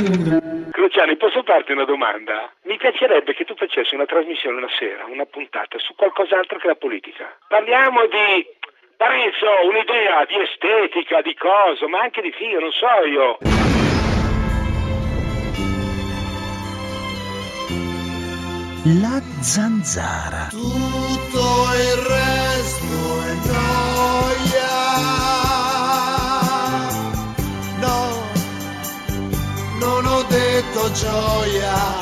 Luciani, posso farti una domanda? Mi piacerebbe che tu facessi una trasmissione una sera, una puntata, su qualcos'altro che la politica. Parliamo di, penso, un'idea di estetica, di cosa, ma anche di figo, non so io. La zanzara. Tutto il resto è gioia. No, non ho detto gioia.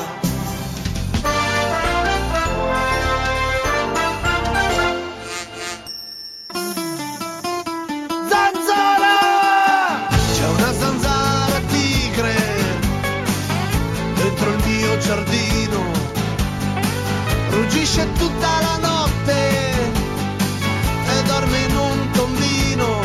Zanzara! C'è una zanzara tigre dentro il mio giardino. Ruggisce tutta la notte e dorme in un tombino.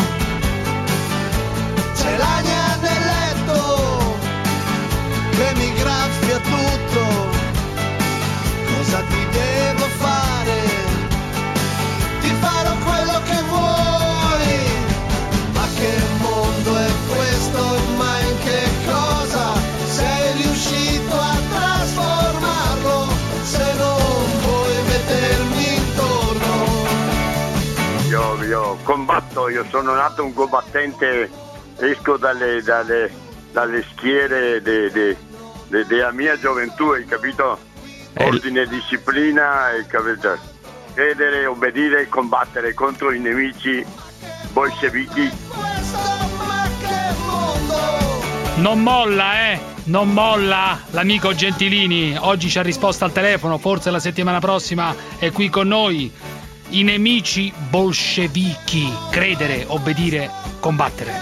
C'è l'agna nel letto che mi graffia tutto. Cosa ti devo fare? Ti farò quello che vuoi. Ma che mondo è questo? Ma in che cosa sei riuscito a trasformarlo? Se non vuoi vedermi intorno. Io combatto, io sono nato un combattente, esco dalle schiere della mia gioventù, hai capito? Ordine, disciplina, credere, obbedire, combattere contro i nemici bolscevichi. Non molla, non molla l'amico Gentilini. Oggi ci ha risposto al telefono, forse la settimana prossima è qui con noi. I nemici bolscevichi. Credere, obbedire, combattere.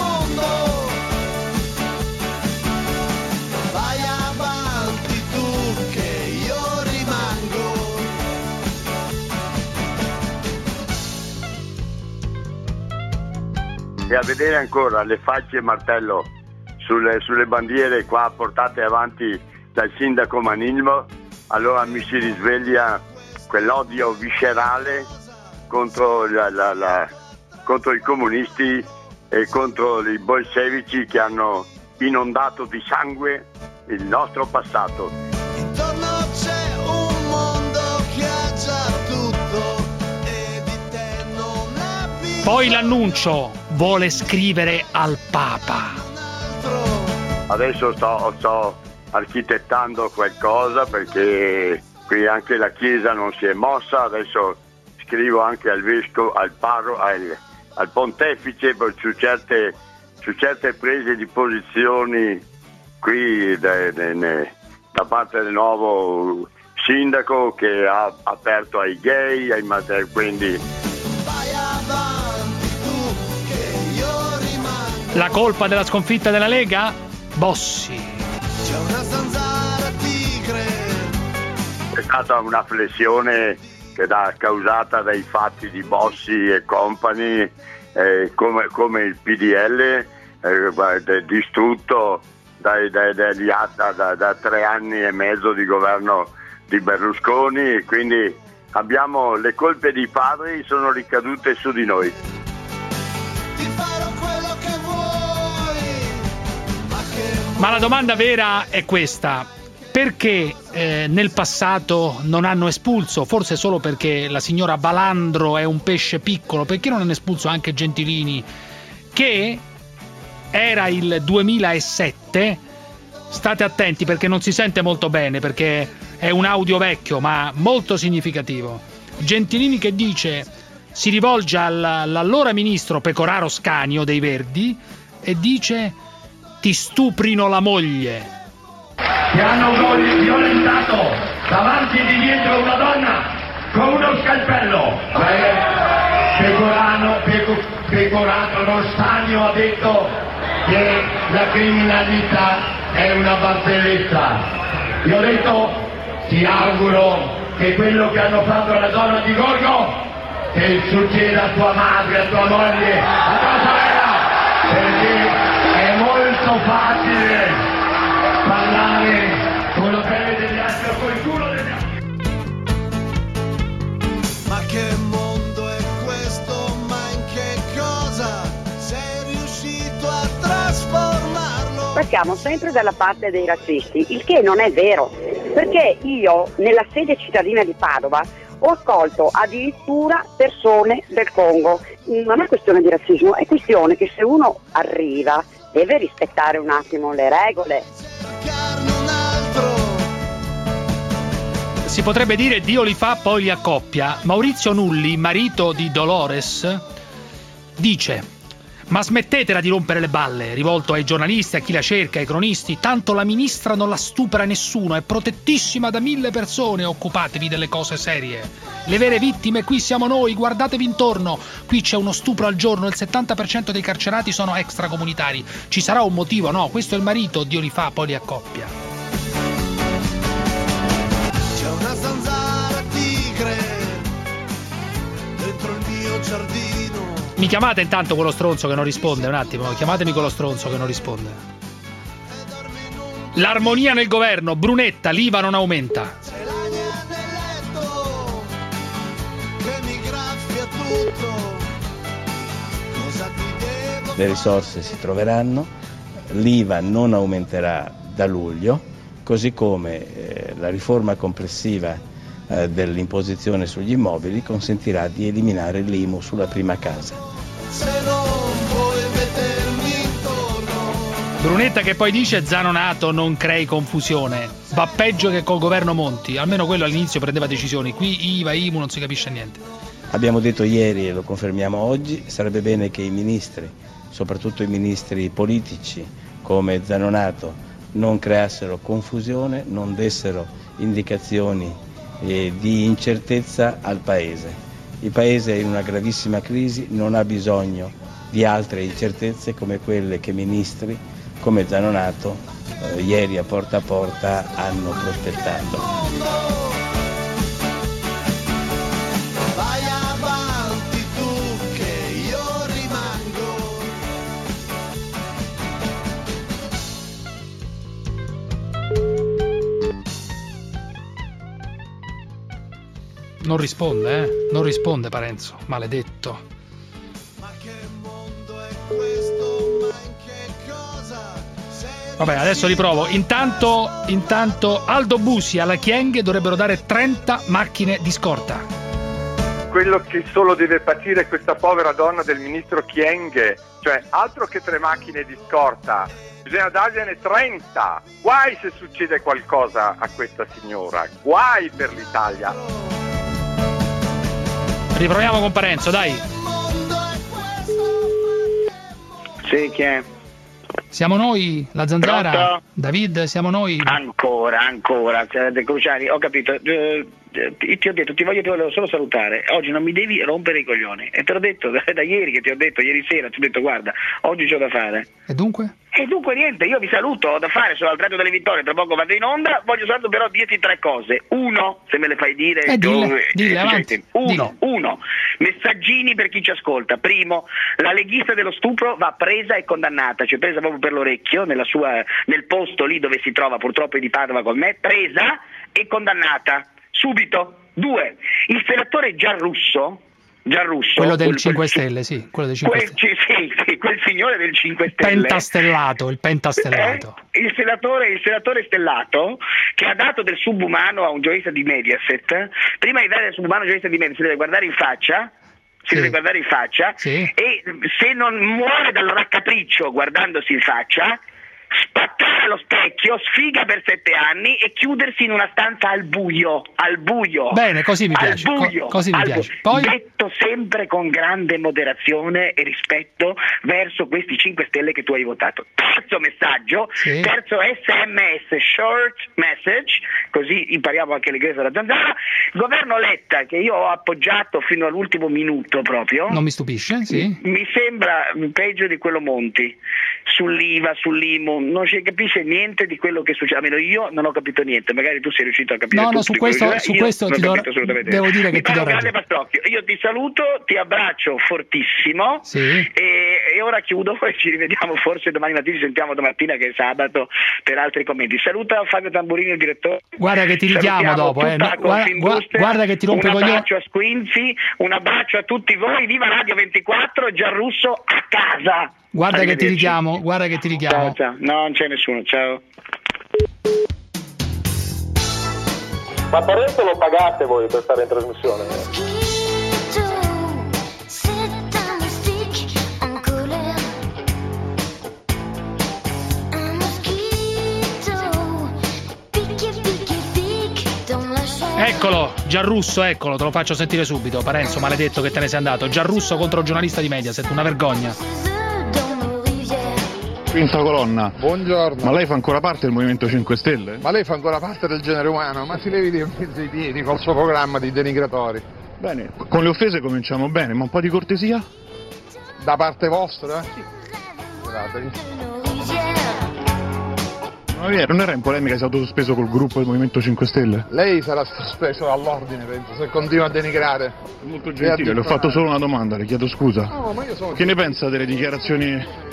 Vai avanti tu che io rimango. E a vedere ancora le facce martello sulle bandiere qua portate avanti dal sindaco Manilmo, allora mi si risveglia quell'odio viscerale contro contro i comunisti e contro i bolscevici che hanno inondato di sangue il nostro passato. Intorno c'è un mondo che ha già tutto e di te non ha bisogno. Poi l'annuncio, vuole scrivere al Papa. Adesso sto architettando qualcosa perché qui anche la Chiesa non si è mossa, adesso scrivo anche al vescovo, al pontefice su certe prese di posizioni qui da parte del nuovo sindaco che ha aperto ai gay, ai materi, quindi La colpa della sconfitta della Lega? Bossi. C'è una zanzara tigre. è stata una flessione che causata dai fatti di Bossi e compagni, come il PDL distrutto da 3 anni e mezzo di governo di Berlusconi, quindi abbiamo le colpe dei padri sono ricadute su di noi. Ma la domanda vera è questa: perché nel passato non hanno espulso, forse solo perché la signora Balandro è un pesce piccolo, perché non hanno espulso anche Gentilini, che era il 2007, state attenti perché non si sente molto bene, perché è un audio vecchio ma molto significativo. Gentilini che dice, si rivolge all'allora ministro Pecoraro Scanio dei Verdi e dice: ti stuprino la moglie. Che hanno violentato davanti e di dietro una donna con uno scalpello. Pecoraro Scanio ha detto che la criminalità è una barzelletta. Io ho detto, ti auguro che quello che hanno fatto alla donna di Gorgo che succeda a tua madre, a tua moglie, a tua sorella, perché è molto facile parlare con la pelle degli altri o con il culo degli altri. Ma che mondo è questo? Ma in che cosa sei riuscito a trasformarlo? siamo sempre dalla parte dei razzisti, il che non è vero, perché io nella sede cittadina di Padova ho accolto addirittura persone del Congo. Non è questione di razzismo, è questione che se uno arriva deve rispettare un attimo le regole. Si potrebbe dire Dio li fa, poi li accoppia. Maurizio Nulli, marito di Dolores, dice: ma smettetela di rompere le balle, rivolto ai giornalisti, a chi la cerca, ai cronisti, tanto la ministra non la stupra nessuno, è protettissima da 1000 persone, occupatevi delle cose serie. Le vere vittime qui siamo noi, guardatevi intorno, qui c'è uno stupro al giorno, il 70% dei carcerati sono extracomunitari, ci sarà un motivo? No, questo è il marito, Dio li fa, poi li accoppia. C'è una zanzara tigre dentro il mio giardino. Mi chiamate intanto quello stronzo che non risponde, un attimo, chiamatemi quello stronzo che non risponde. L'armonia nel governo, Brunetta, l'IVA non aumenta. C'è l'aria nel letto che mi graffia tutto. Cosa ti devo Le risorse si troveranno, l'IVA non aumenterà da luglio, così come la riforma complessiva dell'imposizione sugli immobili consentirà di eliminare l'IMU sulla prima casa. se non vuoi vedermi intorno? Brunetta che poi dice: Zanonato non crei confusione, va peggio che col governo Monti, almeno quello all'inizio prendeva decisioni, qui IVA, IMU non si capisce niente. Abbiamo detto ieri e lo confermiamo oggi, sarebbe bene che i ministri, soprattutto i ministri politici come Zanonato, non creassero confusione, non dessero indicazioni di incertezza al Paese. Il Paese è in una gravissima crisi, non ha bisogno di altre incertezze come quelle che ministri come Zanonato ieri a porta hanno prospettato. Vai avanti tu che io rimango. Non risponde, non risponde Parenzo, maledetto. Ma che mondo è questo? Ma in che cosa? Vabbè, adesso riprovo. Intanto Aldo Busi alla Chienghe dovrebbero dare 30 macchine di scorta. Quello che solo deve patire questa povera donna del ministro Kyenge, cioè altro che 3 macchine di scorta, bisogna dargliene 30. Guai se succede qualcosa a questa signora, guai per l'Italia. Riproviamo con Parenzo, dai. Sì, chi è? Siamo noi, la Zanzara. Pronto? David, siamo noi. Ancora, Cruciani, ho capito. Ti ho detto, ti volevo solo salutare. Oggi non mi devi rompere i coglioni. E te l'ho detto da ieri, che ti ho detto, ieri sera, ti ho detto guarda, oggi c'ho da fare. E dunque? E dunque niente, io vi saluto, ho da fare, sono al Tratto delle Vittorie, tra poco vado in onda, voglio soltanto però dirti 3 cose. Uno, se me le fai dire, dille, avanti. Uno, messaggini per chi ci ascolta. Primo, la leghista dello stupro va presa e condannata, cioè presa proprio per l'orecchio, nel posto lì dove si trova, purtroppo è di Padova con me, presa e condannata, subito. 2, il senatore Giarrusso, quello del 5 Stelle, sì, quello del 5 Stelle. Sì, quel signore del 5 Stelle. Il pentastellato. Il senatore Stellato, che ha dato del subumano a un giornalista di Mediaset. Prima di dare del subumano a un giornalista di Mediaset si deve guardare in faccia, sì. E se non muore dal raccapriccio guardandosi in faccia, spaccare allo specchio, sfiga per 7 anni e chiudersi in una stanza al buio. Bene, così mi piace. Così mi piace. Poi... Detto sempre con grande moderazione e rispetto verso questi 5 Stelle che tu hai votato. Terzo messaggio, sì. Terzo SMS, short message, così impariamo anche l'inglese della Zanzara. Governo Letta, che io ho appoggiato fino all'ultimo minuto proprio. Non mi stupisce, sì. Mi sembra peggio di quello Monti. Sull'IVA, sull'IMU, non si capisce niente di quello che succede, almeno io non ho capito niente, magari tu sei riuscito a capire tutto. No, su questo ti devo dire che ti do ragione. Io ti saluto, ti abbraccio fortissimo, sì. e ora chiudo e ci rivediamo forse domani mattina, ci sentiamo domattina che è sabato per altri commenti. Saluta Fabio Tamburini, il direttore. Guarda che ti richiamo dopo, guarda che ti rompe i coglioni. Un abbraccio a Squinzi, un abbraccio a tutti voi, viva Radio 24, Giarrusso a casa. Guarda che ti richiamo, Ciao. No, non c'è nessuno, ciao. Ma Parenzo lo pagate voi per stare in trasmissione? Eccolo, Giarrusso, eccolo, te lo faccio sentire subito. Parenzo, maledetto che te ne sei andato. Giarrusso contro il giornalista di Mediaset, una vergogna. Quinta colonna. Buongiorno. Ma lei fa ancora parte del Movimento 5 Stelle? Ma lei fa ancora parte del genere umano, ma si levi di mezzo i piedi col suo programma di denigratori. Bene, con le offese cominciamo bene, ma un po' di cortesia? Da parte vostra? Sì. Guardatevi. Non era in polemica, si è autosospeso col gruppo del Movimento 5 Stelle? Lei sarà sospeso all'ordine, penso, se continua a denigrare. Molto gentile, le ho fatto solo una domanda, le chiedo scusa. No, ma io sono... Che ne pensa delle dichiarazioni...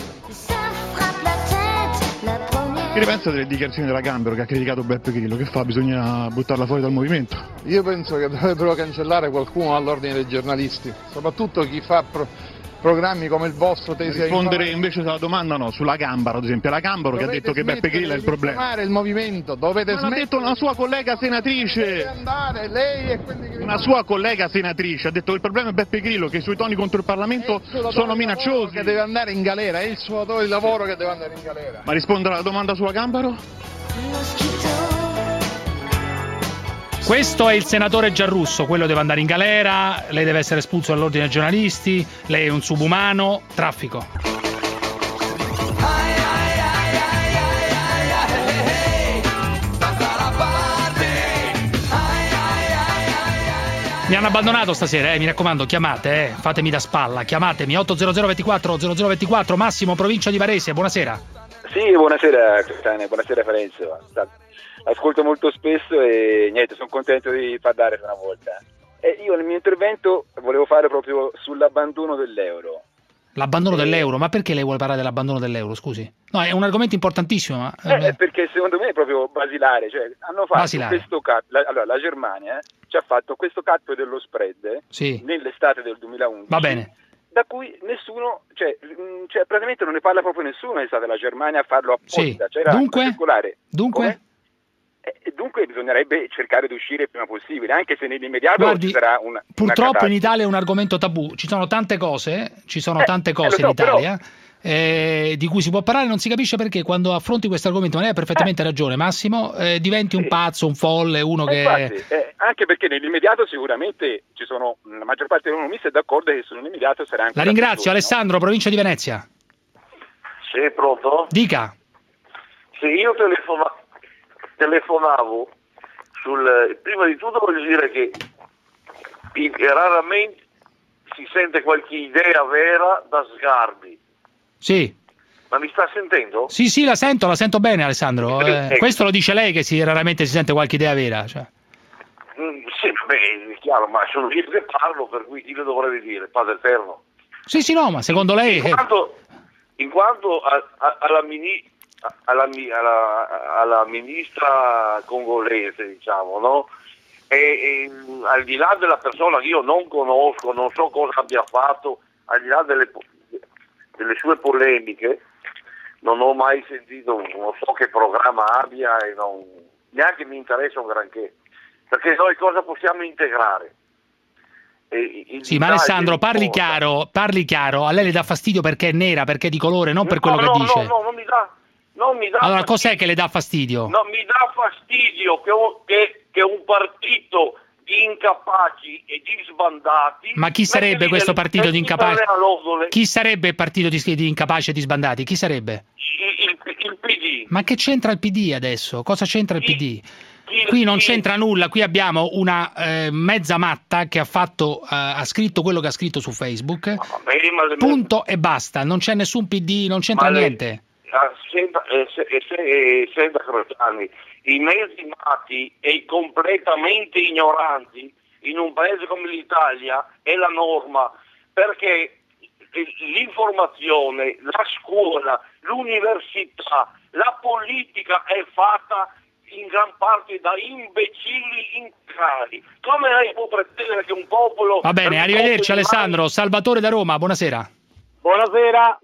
Che ne pensa delle dichiarazioni della Gambero che ha criticato Beppe Grillo? Che fa? Bisogna buttarla fuori dal movimento? Io penso che dovrebbero cancellare qualcuno all'ordine dei giornalisti, soprattutto chi fa programmi come il vostro tesi a rispondere invece alla domanda no, sulla Gambaro ad esempio, la Gambaro che ha detto che Beppe Grillo è il problema. Il movimento, dovete smettere. L'ha detto una sua collega senatrice. Deve andare, lei e quelli che... Una sua collega senatrice ha detto che il problema è Beppe Grillo, che i suoi toni contro il Parlamento sono minacciosi. Che deve andare in galera, è il suo datore di lavoro che deve andare in galera. Ma rispondere alla domanda sulla Gambaro? Questo è il senatore Giarrusso, quello deve andare in galera, lei deve essere espulso dall'ordine dei giornalisti, lei è un subumano, traffico. Mi hanno abbandonato stasera, mi raccomando, chiamate, fatemi da spalla, chiamatemi 800 24 0024, Massimo, provincia di Varese, buonasera. Sì, buonasera Cristiane, buonasera Ferenzo. Ascolto molto spesso e niente, sono contento di far dare una volta. E io nel mio intervento volevo fare proprio sull'abbandono dell'euro. L'abbandono dell'euro? Ma perché lei vuole parlare dell'abbandono dell'euro, scusi? No, è un argomento importantissimo. Ma... perché secondo me è proprio basilare, cioè hanno fatto questo allora la Germania ci ha fatto questo calcolo dello spread nell'estate del 2011. Va bene. Da cui nessuno, cioè praticamente non ne parla proprio nessuno, è stata la Germania a farlo apposta. Sì. Dunque? Dunque bisognerebbe cercare di uscire il prima possibile, anche se nell'immediato Guardi, ci sarà purtroppo in Italia è un argomento tabù, ci sono tante cose in Italia di cui si può parlare, non si capisce perché quando affronti questo argomento, ma lei ha perfettamente ragione Massimo, diventi un pazzo, un folle, uno che... Infatti, anche perché nell'immediato sicuramente ci sono, la maggior parte degli economisti è d'accordo che sull'immediato sarà anche... La ringrazio, Alessandro, provincia di Venezia. Sì, pronto? Dica. Sì, io telefonavo prima di tutto voglio dire che raramente si sente qualche idea vera da Sgarbi. Sì. Ma mi sta sentendo? Sì, la sento bene Alessandro. Questo lo dice lei che raramente si sente qualche idea vera. Cioè. Sì, vabbè, è chiaro, ma sono io che parlo, per cui chi lo dovrebbe dire? Padre Eterno. Sì, no, ma secondo lei... In quanto alla ministra congolese, diciamo, no? E al di là della persona che io non conosco, non so cosa abbia fatto, al di là delle sue polemiche, non ho mai sentito, non so che programma abbia e neanche mi interessa un granché, perché noi cosa possiamo integrare? Sì, ma Alessandro, parli chiaro, a lei le dà fastidio perché è nera, perché è di colore, non per quello che dice. No, non mi dà allora fastidio. Cos'è che le dà fastidio? No, mi dà fastidio che un partito di incapaci e di sbandati... Ma chi sarebbe questo partito di incapaci? Chi sarebbe il partito di incapaci e di sbandati? Chi sarebbe? Il PD. Ma che c'entra il PD adesso? Cosa c'entra il PD? Qui non c'entra nulla, qui abbiamo una mezza matta che ha scritto quello che ha scritto su Facebook, punto e basta, non c'è nessun PD, non c'entra niente. Senta Crociani, i mesimati e i completamente ignoranti in un paese come l'Italia è la norma, perché l'informazione, la scuola, l'università, la politica è fatta in gran parte da imbecilli integrali. Come lei può pretendere che un popolo... Va bene, arrivederci Alessandro. Salvatore da Roma, buonasera. Buonasera.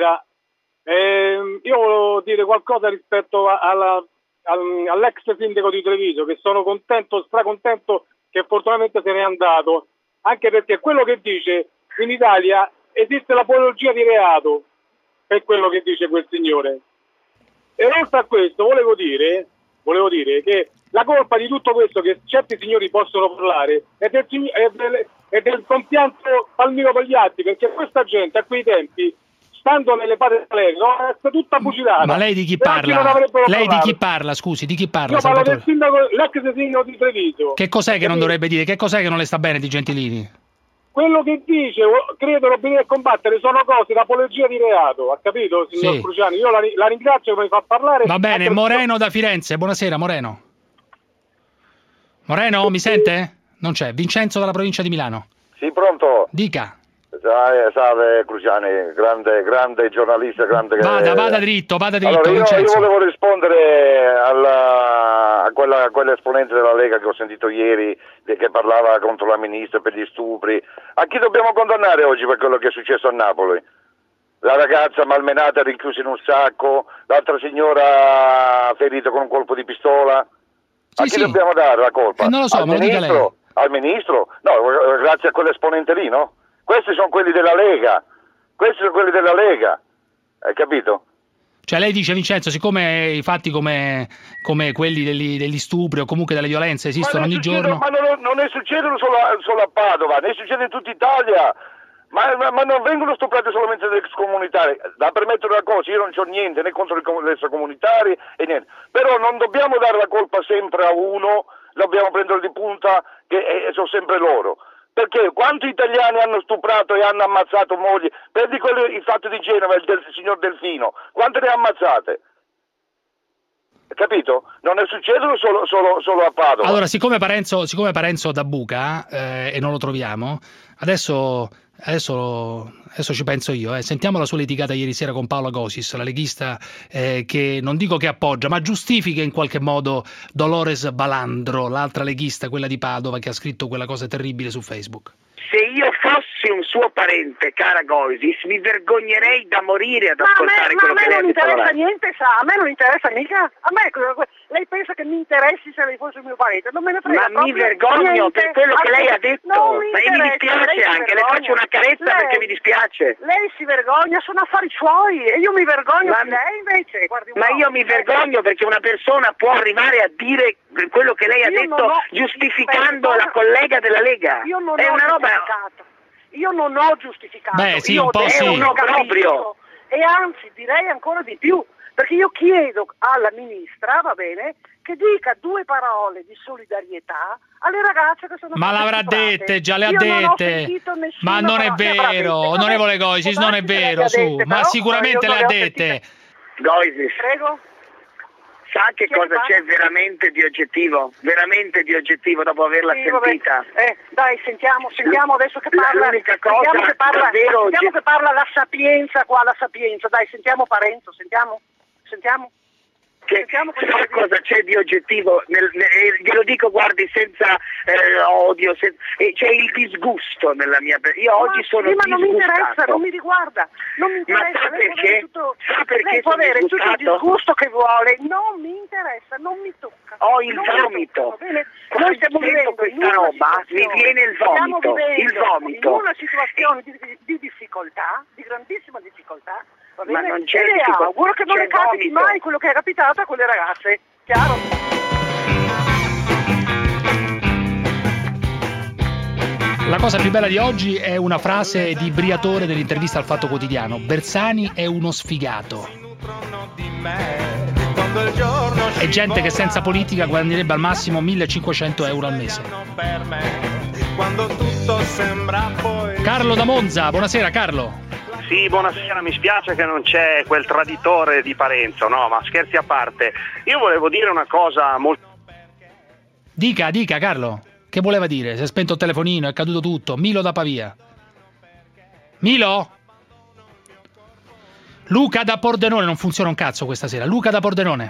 Io volevo dire qualcosa rispetto all'ex sindaco di Treviso, che sono stracontento che fortunatamente se n'è andato, anche perché quello che dice in Italia esiste l'apologia di reato, per quello che dice quel signore. E oltre a questo volevo dire che la colpa di tutto questo che certi signori possono parlare è del compianto Palmiro Togliatti, perché questa gente a quei tempi, stando nelle parti è tutta fucilata. Ma lei di chi parla? Lei di chi parla, scusi, di chi parla? Io parlo del l'ex sindaco di Treviso. Che cos'è che non dovrebbe dire? Che cos'è che non le sta bene di Gentilini? Quello che dice, credo lo venire a combattere, sono cose d'apologia di reato, ha capito, signor Cruciani? Io la ringrazio che mi fa parlare. Va bene, Moreno da Firenze, buonasera Moreno. Moreno, mi sente? Non c'è. Vincenzo dalla provincia di Milano. Sì, pronto? Dica. Salve Cruciani, grande giornalista, grande... Vada dritto, allora, io volevo rispondere a quell'esponente della Lega che ho sentito ieri, che parlava contro la ministra per gli stupri. A chi dobbiamo condannare oggi per quello che è successo a Napoli? La ragazza malmenata rinchiusa in un sacco, l'altra signora ferita con un colpo di pistola. A chi dobbiamo dare la colpa? Non lo so, me lo dica lei. Al ministro? No, grazie a quell'esponente lì, no? Questi sono quelli della Lega, hai capito? Cioè lei dice, Vincenzo, siccome i fatti come quelli degli stupri o comunque delle violenze esistono ogni giorno... Ma non ne succedono solo a Padova, ne succede in tutta Italia, ma non vengono stuprati solamente degli extracomunitari. Da permettere una cosa, io non c'ho niente né contro gli extracomunitari e niente, però non dobbiamo dare la colpa sempre a uno, dobbiamo prendere di punta che sono sempre loro. Perché quanti italiani hanno stuprato e hanno ammazzato mogli? Prendi il fatto di Genova, del signor Delfino, quante ne ha ammazzate? Capito? Non ne succedono solo a Padova. Allora, siccome Parenzo da buca e non lo troviamo, adesso ci penso io. Sentiamo la sua litigata ieri sera con Paola Gosis, la leghista che non dico che appoggia, ma giustifica in qualche modo Dolores Balandro, l'altra leghista, quella di Padova, che ha scritto quella cosa terribile su Facebook. Se io fossi un suo parente, cara Gosis, mi vergognerei da morire ad ascoltare quello che lei ha detto. Ma a me non interessa niente, a me non interessa mica. Lei pensa che mi interessi se lei fosse un mio parente? Non me ne frega. Ma mi vergogno niente. per quello che lei ha detto. Ma mi dispiace anche, le faccio una carezza perché mi dispiace. Lei si vergogna, sono affari suoi e io mi vergogno di lei invece. Ma io mi vergogno perché una persona può arrivare a dire quello che lei ha detto giustificando la collega della Lega. Io non è ho una roba. Io non ho giustificato. Beh, sì, io un po' sì. Proprio. E anzi, direi ancora di più, perché io chiedo alla ministra, va bene, che dica 2 parole di solidarietà alle ragazze che sono Ma l'avrà dette, già le ha dette. Ma non è vero, onorevole Goisis, non è vero, su. Ma sicuramente le ha dette. Goisis. Prego. Sa che cosa c'è veramente di oggettivo dopo averla sentita? Dai, sentiamo adesso che parla. L'unica cosa sentiamo che parla la sapienza qua, dai, sentiamo Parenzo, sentiamo. Sa cosa c'è di oggettivo? Glielo dico, guardi, senza odio, c'è il disgusto nella mia... Io oggi sono disgustato. Ma non mi interessa, non mi riguarda, non mi interessa. Ma sa perché? Sa perché lei può sono avere tutto il disgustato? disgusto che vuole, non mi interessa, non mi tocca. Ho il vomito. Noi stiamo vivendo questa roba, mi viene il vomito. In una situazione di difficoltà, di grandissima difficoltà. Ma non c'è auguro che non le capiti mai quello che è capitato a quelle ragazze, chiaro? La cosa più bella di oggi è una frase di Briatore dell'intervista al Fatto Quotidiano: Bersani è uno sfigato. È gente che senza politica guadagnerebbe al massimo 1.500 euro al mese. Carlo da Monza, buonasera Carlo. Sì, buonasera, mi spiace che non c'è quel traditore di Parenzo, no, ma scherzi a parte. Io volevo dire una cosa molto... Dica Carlo, che voleva dire? Si è spento il telefonino, è caduto tutto. Milo da Pavia. Milo? Luca da Pordenone, non funziona un cazzo questa sera. Luca da Pordenone.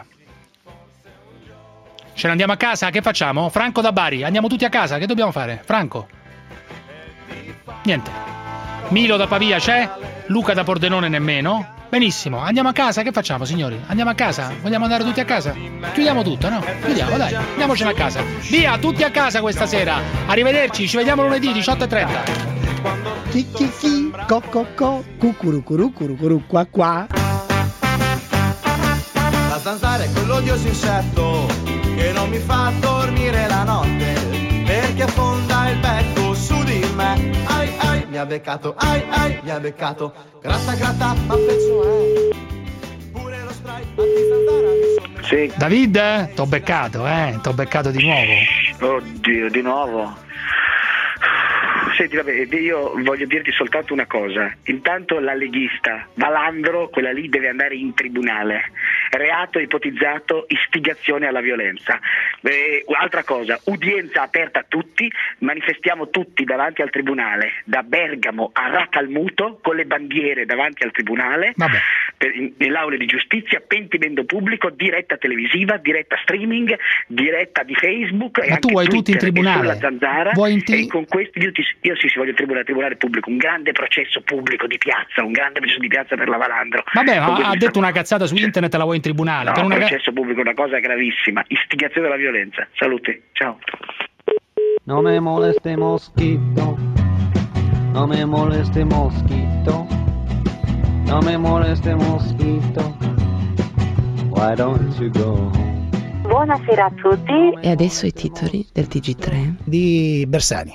Ce ne andiamo a casa? Che facciamo? Franco da Bari, andiamo tutti a casa, che dobbiamo fare? Franco? Niente. Milo da Pavia c'è? Luca da Pordenone nemmeno? Benissimo, andiamo a casa, che facciamo signori? Andiamo a casa? Vogliamo andare tutti a casa? Chiudiamo tutto, no? Chiudiamo, dai, andiamocene a casa. Via, tutti a casa questa sera. Arrivederci, ci vediamo lunedì 18:30. Chi chi chi, co co co, cucurucuru curucuru qua qua. La zanzara è quell'odioso insetto che non mi fa dormire la notte, perché affonda il becco su di me. Ai ai, mi ha beccato, ai ai, mi ha beccato. Gratta gratta, ma pezzo è. Pure lo spray anti-zanzara. Sì. David, t'ho beccato di nuovo. Oddio, di nuovo. Senti, vabbè, io voglio dirti soltanto una cosa. Intanto la leghista Balandro, quella lì, deve andare in tribunale. Reato ipotizzato, istigazione alla violenza. Altra cosa, udienza aperta a tutti, manifestiamo tutti davanti al tribunale, da Bergamo a Racalmuto, con le bandiere davanti al tribunale, nell'aula di giustizia, pentimento pubblico, diretta televisiva, diretta streaming, diretta di Facebook. Ma tu vuoi tutti in tribunale? Sulla zanzara, e con questi io sì, voglio tribunale pubblico, un grande processo pubblico di piazza, per la Balandro. Vabbè, ma ha detto una cazzata su internet, la vuoi in tribunale? No, per processo pubblico è una cosa gravissima, istigazione alla violenza. Salute, ciao. No me moleste mosquito, no me moleste mosquito, no me moleste mosquito, why don't you go home? Buonasera a tutti. E adesso i titoli del TG3 di Bersani.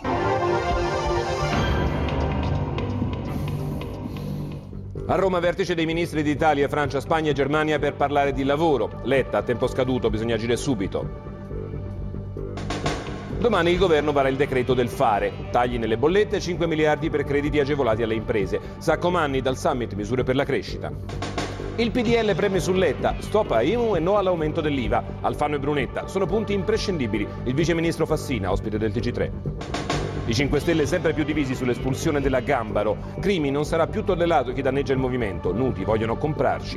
A Roma vertice dei ministri d'Italia, Francia, Spagna e Germania per parlare di lavoro. Letta, a tempo scaduto, bisogna agire subito. Domani il governo vara il decreto del fare. Tagli nelle bollette, 5 miliardi per crediti agevolati alle imprese. Saccomanni dal summit, misure per la crescita. Il PDL preme su Letta, stop a IMU e no all'aumento dell'IVA. Alfano e Brunetta sono punti imprescindibili. Il viceministro Fassina, ospite del TG3. I 5 Stelle sempre più divisi sull'espulsione della Gambaro. Crimi, non sarà più tollerato chi danneggia il movimento. Nudi vogliono comprarci.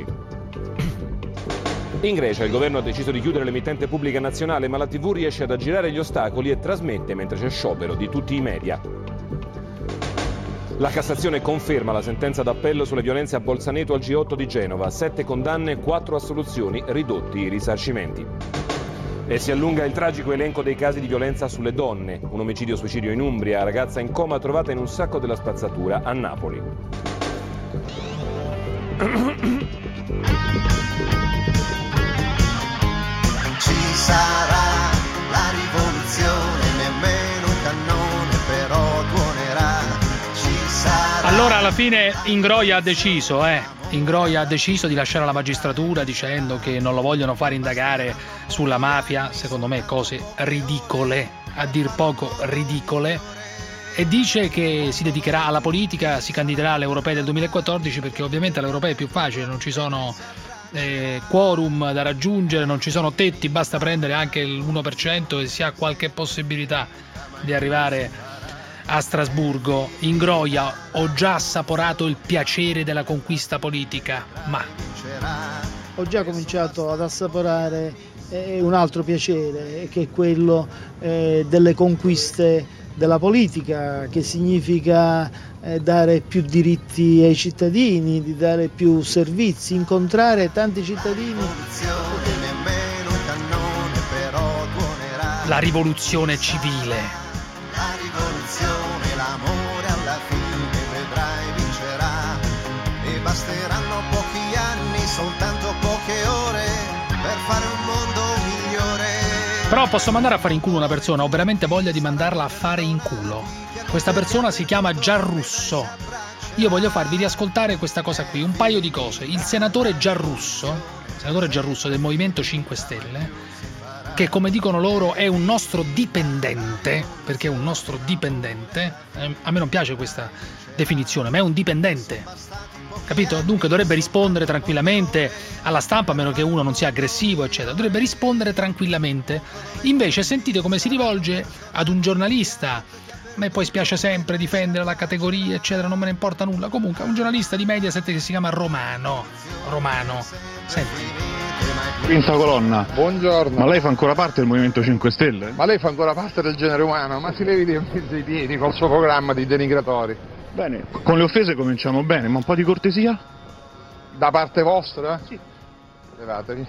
In Grecia il governo ha deciso di chiudere l'emittente pubblica nazionale, ma la TV riesce ad aggirare gli ostacoli e trasmette mentre c'è sciopero di tutti i media. La Cassazione conferma la sentenza d'appello sulle violenze a Bolzaneto al G8 di Genova. 7 condanne, 4 assoluzioni, ridotti i risarcimenti. E si allunga il tragico elenco dei casi di violenza sulle donne. Un omicidio-suicidio in Umbria, ragazza in coma trovata in un sacco della spazzatura a Napoli. Ci sarà la rivoluzione, nemmeno un cannone però tuonerà. Ci sarà. Allora alla fine Ingroia ha deciso, Ingroia ha deciso di lasciare la magistratura dicendo che non lo vogliono fare indagare sulla mafia, secondo me cose ridicole, a dir poco ridicole, e dice che si dedicherà alla politica, si candiderà alle europee del 2014 perché ovviamente alle europee è più facile, non ci sono quorum da raggiungere, non ci sono tetti, basta prendere anche il 1% e si ha qualche possibilità di arrivare a Strasburgo. Ingroia, ho già assaporato il piacere della conquista politica, ma ho già cominciato ad assaporare un altro piacere, che è quello delle conquiste della politica, che significa dare più diritti ai cittadini, di dare più servizi, incontrare tanti cittadini. La rivoluzione civile. La rivoluzione, l'amore alla fine vedrai vincerà, e basteranno pochi anni, soltanto poche ore, per fare un mondo migliore. Però posso mandare a fare in culo una persona, ho veramente voglia di mandarla a fare in culo. Questa persona si chiama Giarrusso. Io voglio farvi riascoltare questa cosa qui, un paio di cose. Il senatore Giarrusso del Movimento 5 Stelle, che come dicono loro è un nostro dipendente, perché è un nostro dipendente, a me non piace questa definizione, ma è un dipendente, capito? Dunque dovrebbe rispondere tranquillamente alla stampa, a meno che uno non sia aggressivo, eccetera, dovrebbe rispondere tranquillamente. Invece sentite come si rivolge ad un giornalista. A me poi spiace sempre difendere la categoria, eccetera, non me ne importa nulla. Comunque un giornalista di Mediaset che si chiama Romano, senti. Quinta colonna. Buongiorno. Ma lei fa ancora parte del Movimento 5 Stelle? Ma lei fa ancora parte del genere umano, ma si levi di mezzo i piedi col suo programma di denigratori. Bene, con le offese cominciamo bene, ma un po' di cortesia? Da parte vostra? Sì. Levatevi.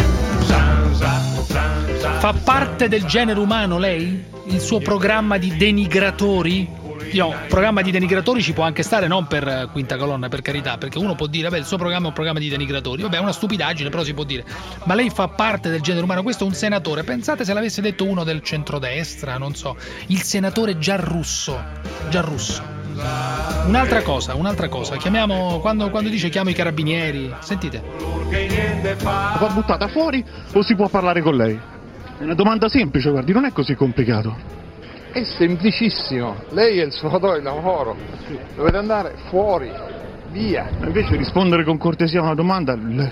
Fa parte del genere umano lei? Il suo programma di denigratori? Programma di denigratori ci può anche stare, non per quinta colonna, per carità, perché uno può dire, il suo programma è un programma di denigratori, vabbè, è una stupidaggine, però si può dire. Ma lei fa parte del genere umano, questo è un senatore, pensate se l'avesse detto uno del centrodestra, non so, il senatore Giarrusso. Un'altra cosa, chiamiamo, quando dice chiamo i carabinieri, sentite. Va buttata fuori o si può parlare con lei? È una domanda semplice, guardi, non è così complicato. È semplicissimo, lei è il suo datore di lavoro, dovete andare fuori, via. Ma invece rispondere con cortesia a una domanda... Come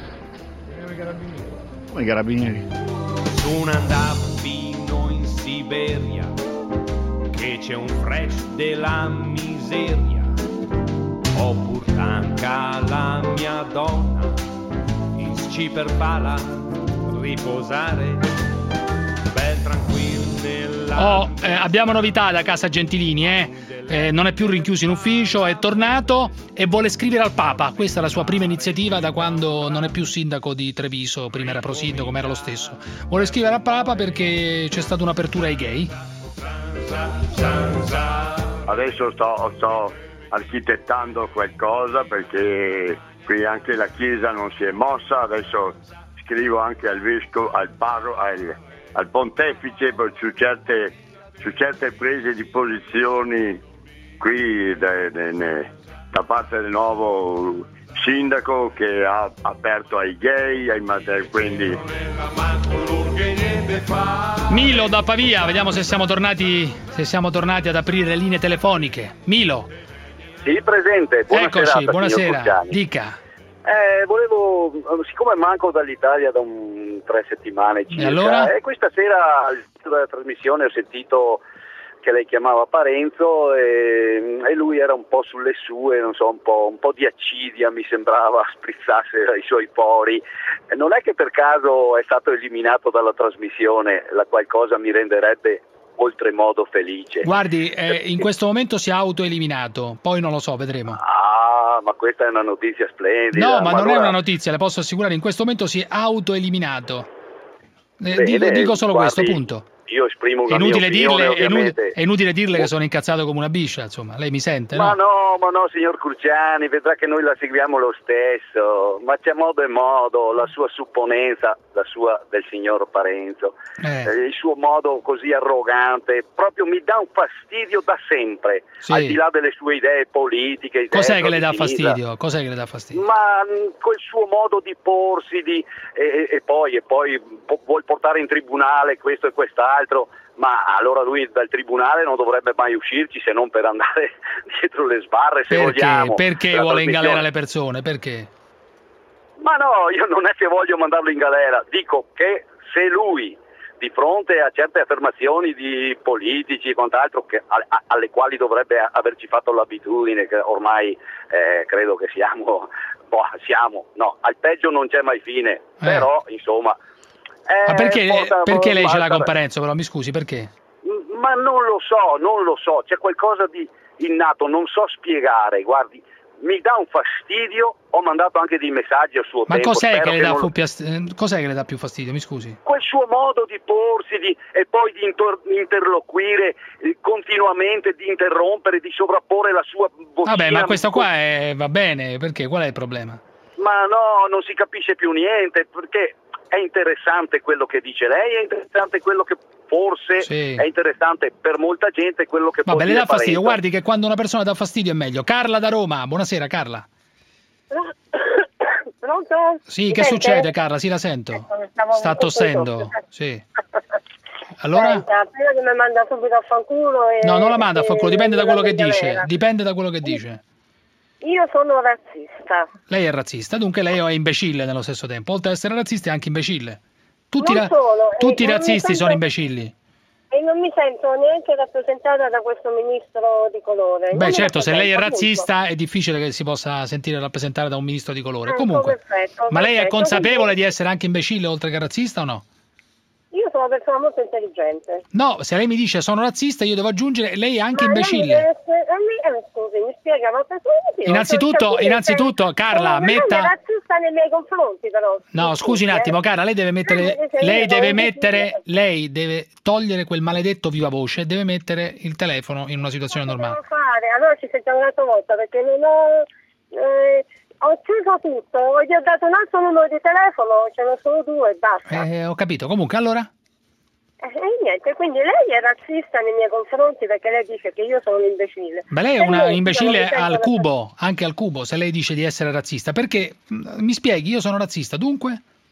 i carabinieri? Sono andato fino in Siberia, che c'è un fresh della miseria. Ho portato anche la mia donna in sci per farla riposare, bel tranquillo nella... abbiamo novità da casa Gentilini, non è più rinchiuso in ufficio, è tornato e vuole scrivere al Papa. Questa è la sua prima iniziativa da quando non è più sindaco di Treviso, prima era prosindaco ma era lo stesso. Vuole scrivere al Papa perché c'è stata un'apertura ai gay. Adesso sto architettando qualcosa perché qui anche la Chiesa non si è mossa. Adesso scrivo anche al vescovo, al pontefice su certe prese di posizioni qui da parte del nuovo sindaco che ha aperto ai gay, ai materi, quindi... Milo da Pavia, vediamo se siamo tornati ad aprire le linee telefoniche. Milo. Sì, presente. Buonasera. Eccoci, buonasera. Dica. Volevo, siccome manco dall'Italia da 3 settimane circa, e allora? Questa sera all'inizio della trasmissione ho sentito che lei chiamava Parenzo e lui era un po' sulle sue, non so, un po' di accidia mi sembrava sprizzasse dai suoi pori. Non è che per caso è stato eliminato dalla trasmissione, la qual cosa mi renderebbe oltremodo felice. Guardi, in questo momento si è autoeliminato, poi non lo so, vedremo. Ma questa è una notizia splendida. No, ma non è una notizia, le posso assicurare, in questo momento si è autoeliminato. Dico solo questo, punto. Io esprimo una mia opinione, ovviamente. È inutile dirle che sono incazzato come una biscia, insomma, lei mi sente, no? Ma no, signor Cruciani, vedrà che noi la seguiamo lo stesso, ma c'è modo e modo, la sua supponenza, la sua del signor Parenzo, il suo modo così arrogante, proprio mi dà un fastidio da sempre, sì. Al di là delle sue idee politiche. Cos'è che le dà fastidio? Ma quel suo modo di porsi e poi vuol portare in tribunale questo e quest'altro, ma allora lui dal tribunale non dovrebbe mai uscirci se non per andare dietro le sbarre, se vogliamo. Perché vuole in galera le persone? Perché? Ma no, io non è che voglio mandarlo in galera, dico che se lui di fronte a certe affermazioni di politici e quant'altro alle quali dovrebbe averci fatto l'abitudine, che ormai credo che siamo, al peggio non c'è mai fine, però insomma... Ma perché lei ce l'ha con Parenzo, però mi scusi, perché? Ma non lo so, c'è qualcosa di innato, non so spiegare, guardi, mi dà un fastidio, ho mandato anche dei messaggi al suo tempo. Ma cos'è che le dà più fastidio, mi scusi? Quel suo modo di porsi e poi di interloquire continuamente, di interrompere, di sovrapporre la sua vocina. Vabbè, ma questo qua va bene, perché? Qual è il problema? Ma no, non si capisce più niente, perché... È interessante quello che dice lei, è interessante quello che forse è interessante per molta gente, quello che le dà fastidio. Guardi che quando una persona dà fastidio è meglio. Carla da Roma, buonasera Carla. Pronto? Sì, che succede Carla? Sì, la sento. Sta tossendo. Sì. Allora? Senta, prima che mi manda subito a fanculo no, non la manda a fanculo, dipende da quello che dice. Dipende da quello che dice. Io sono razzista. Lei è razzista, dunque lei è imbecille nello stesso tempo. Oltre ad essere razzista è anche imbecille. Tutti i razzisti sono imbecilli. E non mi sento neanche rappresentata da questo ministro di colore. Beh, certo, se lei è razzista è difficile che si possa sentire rappresentare da un ministro di colore. Comunque, perfetto, ma lei è consapevole di essere anche imbecille oltre che razzista o no? Io sono una persona molto intelligente. No, se lei mi dice sono razzista, io devo aggiungere lei è anche imbecille. Scusi, mi spiega, ma per quale Innanzitutto, Carla, metta... Lei è razzista nei miei confronti, però. No, scusi un attimo, cara, lei deve mettere... Lei deve togliere quel maledetto viva voce e deve mettere il telefono in una situazione normale. Allora ci sentiamo un'altra volta, perché non ho chiuso tutto, gli ho dato un altro numero di telefono, ce ne sono 2 e basta. Ho capito, comunque allora? E niente, quindi lei è razzista nei miei confronti perché lei dice che io sono un imbecille. Ma lei è una imbecille al cubo, anche al cubo, se lei dice di essere razzista. Perché, mi spieghi, io sono razzista, dunque?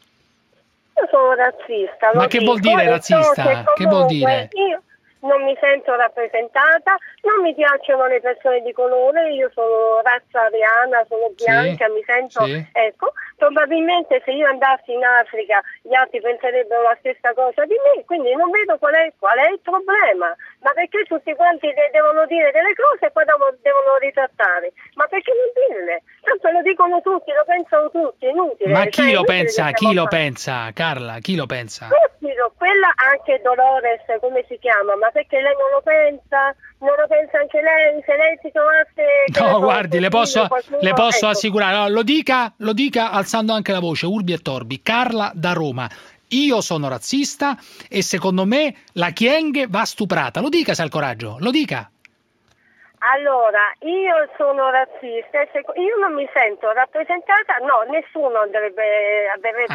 Io sono razzista. Ma che vuol dire razzista? Che vuol dire? Io non mi sento rappresentata, non mi piacciono le persone di colore, io sono razza ariana, sono bianca, mi sento, ecco, probabilmente se io andassi in Africa gli altri penserebbero la stessa cosa di me, quindi non vedo qual è il problema, ma perché tutti quanti devono dire delle cose e poi devono ritrattare, ma perché non dirle? Tanto lo dicono tutti, lo pensano tutti, è inutile. Ma chi lo pensa? Chi lo pensa, Carla? Chi lo pensa? Quella anche Dolores, come si chiama? Ma perché lei non lo pensa? Non lo pensa anche lei? Se lei si trovasse... No, guardi, le posso assicurare, no, lo dica alzando anche la voce, Urbi e Torbi, Carla da Roma. Io sono razzista e secondo me la Kyenge va stuprata. Lo dica se ha il coraggio, lo dica. Allora, io sono razzista e io non mi sento rappresentata, no, nessuno dovrebbe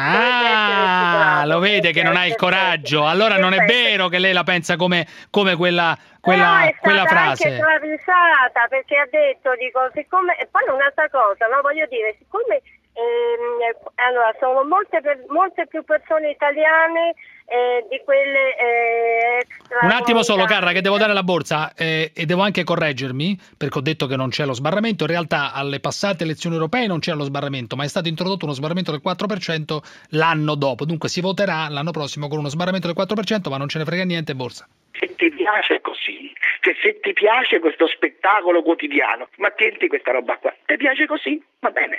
essere lo vede che non ha il coraggio, allora non è vero che lei la pensa come quella frase. È anche travisata perché ha detto, siccome, e poi un'altra cosa, no, voglio dire, siccome allora sono molte più persone italiane di quelle un attimo solo, Carla, che devo dare la borsa e devo anche correggermi perché ho detto che non c'è lo sbarramento. In realtà alle passate elezioni europee non c'era lo sbarramento, ma è stato introdotto uno sbarramento del 4% l'anno dopo, dunque si voterà l'anno prossimo con uno sbarramento del 4%, ma non ce ne frega niente, borsa. Se ti piace così, cioè se ti piace questo spettacolo quotidiano, ma tienti questa roba qua, ti piace così? Va bene.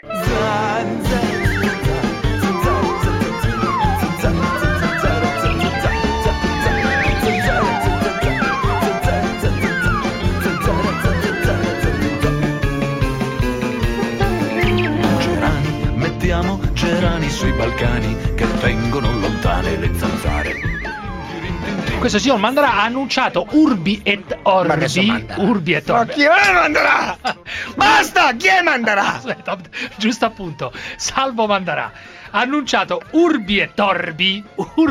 Mettiamo gerani sui Balcani che tengono lontane le zanzare. Questo signor Mandarà ha annunciato Urbi et Orbi. Urbi et Orbi. Ma chi è Mandarà? Basta, chi è Mandarà? Aspetta, giusto appunto. Salvo Mandarà. Ha annunciato Urbi et Orbi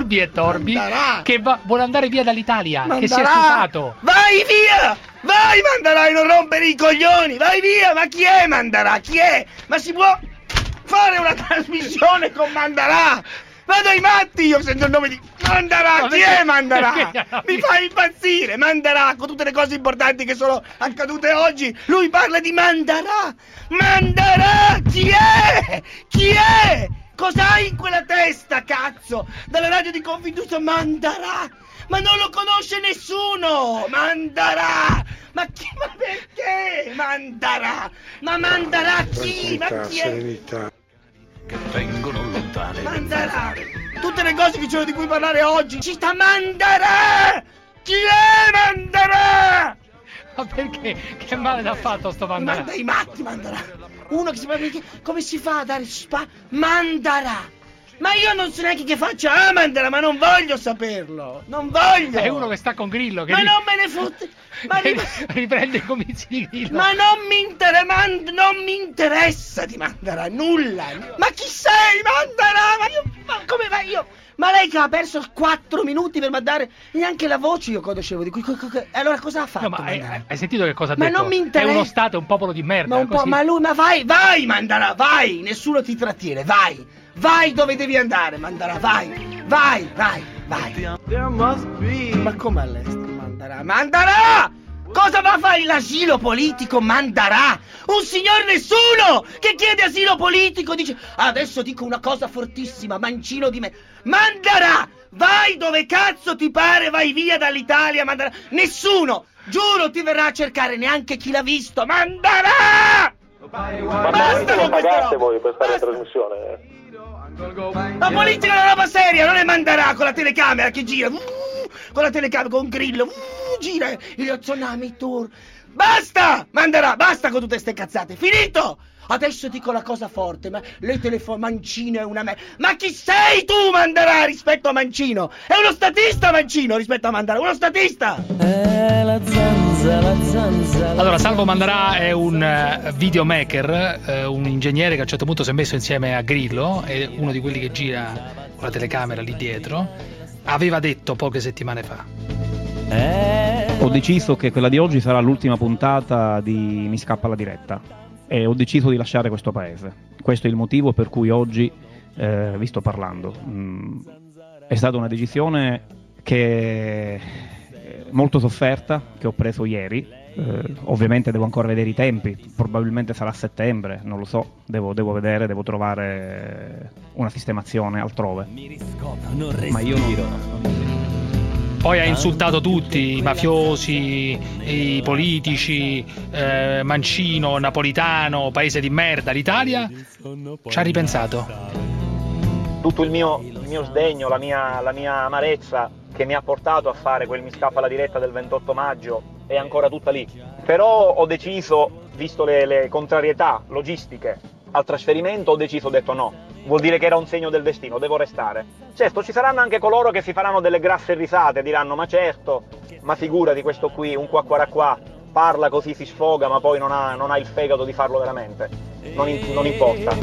che vuole andare via dall'Italia, Mandarà, che si è stufato. Vai via! Vai Mandarà, non rompere i coglioni! Vai via! Ma chi è Mandarà? Chi è? Ma si può fare una trasmissione con Mandarà? Vado ai matti io sento il nome di Mandarà. Chi è Mandarà? Mi fa impazzire. Mandarà, con tutte le cose importanti che sono accadute oggi, lui parla di Mandarà. Mandarà, chi è? Chi è? Cos'hai in quella testa, cazzo? Dalla radio di Confindustria, Mandarà. Ma non lo conosce nessuno. Mandarà. Ma perché Mandarà? Ma Mandarà chi? Ma chi è? Serenità. Che vengono lontane. Mandarà. Tutte le cose che c'erano di cui parlare oggi. Ci sta Mandarà. Chi è Mandarà? Ma perché? Che male l'ha fatto sto Mandarà? Manda i matti Mandarà. Uno che si parla di... Come si fa a dare Mandarà? Ma io non so neanche che faccia Mandarà, ma non voglio saperlo. Non voglio. È uno che sta con Grillo. Che ma non me ne fotte. Ma riprende i comizi di Grillo. Ma non mi interessa di Mandarà nulla. Ma chi sei Mandarà? Ma come vai io? Ma lei che ha perso 4 minuti per mandare neanche la voce io conoscevo di cui. Allora cosa ha fatto? No, ma hai sentito che cosa ha detto? Ma non mi interessa. È uno stato, è un popolo di merda. Ma lui, ma vai Mandarà, vai, nessuno ti trattiene, vai. Vai dove devi andare, Mandarà, vai. Ma come all'estero, Mandarà? Mandarà! Cosa va a fare l'asilo politico, Mandarà? Un signor nessuno che chiede asilo politico dice adesso dico una cosa fortissima, mancino di me. Mandarà! Vai dove cazzo ti pare, vai via dall'Italia, Mandarà. Nessuno, giuro, ti verrà a cercare, neanche chi l'ha visto, Mandarà! Ma basta con questa roba. Voi per fare la trasmissione? La politica è una roba seria, non è Mandarà con la telecamera che gira, con la telecamera, con Grillo, gira il Tsunami Tour. Basta, Mandarà, basta con tutte ste cazzate, finito! Adesso dico la cosa forte, ma lei Mancino è una Ma chi sei tu, Mandarà, rispetto a Mancino? È uno statista, Mancino, rispetto a Mandarà, uno statista! La zanza. Allora, Salvo Mandarà è un videomaker, un ingegnere che a un certo punto si è messo insieme a Grillo, è uno di quelli che gira con la telecamera lì dietro. Aveva detto poche settimane fa: ho deciso che quella di oggi sarà l'ultima puntata di Mi scappa la diretta e ho deciso di lasciare questo paese. Questo è il motivo per cui oggi vi sto parlando. È stata una decisione che molto sofferta, che ho preso ieri. Ovviamente devo ancora vedere i tempi, probabilmente sarà a settembre, non lo so, devo vedere, devo trovare una sistemazione altrove. Ma io non... Poi ha insultato tutti, i mafiosi, i politici, Mancino, Napolitano, paese di merda. L'Italia ci ha ripensato. Tutto il mio sdegno, la mia amarezza che mi ha portato a fare quel Mi scappa la diretta del 28 maggio è ancora tutta lì. Però ho deciso, visto le contrarietà logistiche al trasferimento, ho detto no. Vuol dire che era un segno del destino, devo restare. Certo, ci saranno anche coloro che si faranno delle grasse risate, diranno ma certo, ma figurati questo qui, un qua, parla così si sfoga ma poi non ha il fegato di farlo veramente. Non importa.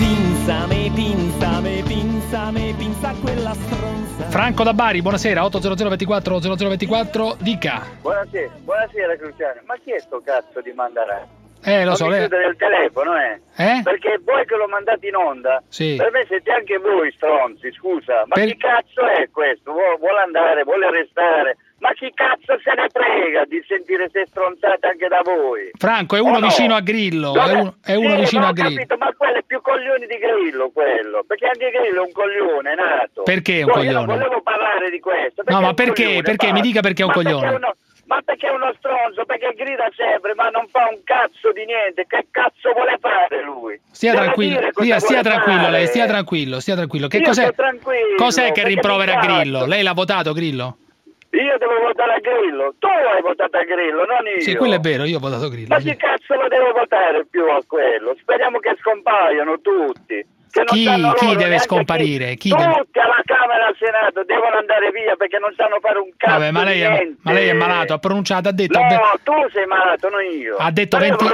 Franco da Bari, buonasera, 800 24 0024, dica. Buonasera Cruciani, ma chi è sto cazzo di Mandarà? Lo so, lei... del telefono, Perché voi che lo mandate in onda, sì. Per me siete anche voi stronzi, scusa, ma chi cazzo è questo? Vuole andare, vuole restare, ma chi cazzo se ne frega di sentire se stronzate anche da voi? Franco, è uno vicino a Grillo, è uno vicino a Grillo. Capito, ma quello è più coglioni di Grillo, quello, perché anche Grillo è un coglione, è nato. Perché è un coglione? Io non volevo parlare di questo. No, ma perché? Perché? Mi dica perché è un coglione. Ma perché è uno stronzo, perché grida sempre, ma non fa un cazzo di niente. Che cazzo vuole fare lui? Stia tranquillo, lei, stia tranquillo. Che cos'è? Cos'è che rimprovera Grillo? Lei l'ha votato Grillo? Io devo votare a Grillo. Tu hai votato a Grillo, non io. Sì, quello è vero, io ho votato Grillo. Ma chi cazzo lo devo votare più a quello? Speriamo che scompaiano tutti. Chi deve scomparire? Tutti alla Camera e al Senato devono andare via perché non sanno fare un cazzo. Vabbè, ma lei è malato, ha pronunciato, ha detto... No, tu sei malato, non io. Ha detto 20...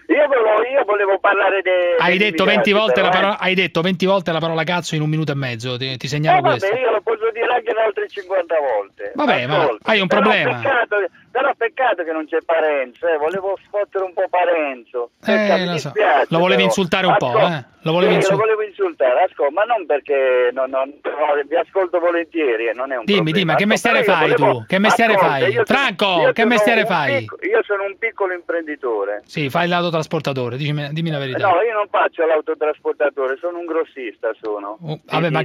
Io volevo parlare Hai detto 20 volte la parola, hai detto 20 volte la parola cazzo in un minuto e mezzo, ti segnalo questo. Vabbè, io lo posso dire anche altre 50 volte. Vabbè, ma hai un problema. Però peccato che non c'è Parenzo, volevo sfottere un po' Parenzo. Lo so. Lo volevi insultare un po', Lo volevo insultare, ascolta, ma non perché vi ascolto volentieri, non è un problema. Dimmi, che mestiere fai tu? Che mestiere fai? Franco, che mestiere fai? Io sono un piccolo imprenditore. Sì, fai l'autotrasportatore, dimmi la verità. No, io non faccio l'autotrasportatore, sono un grossista, Vabbè,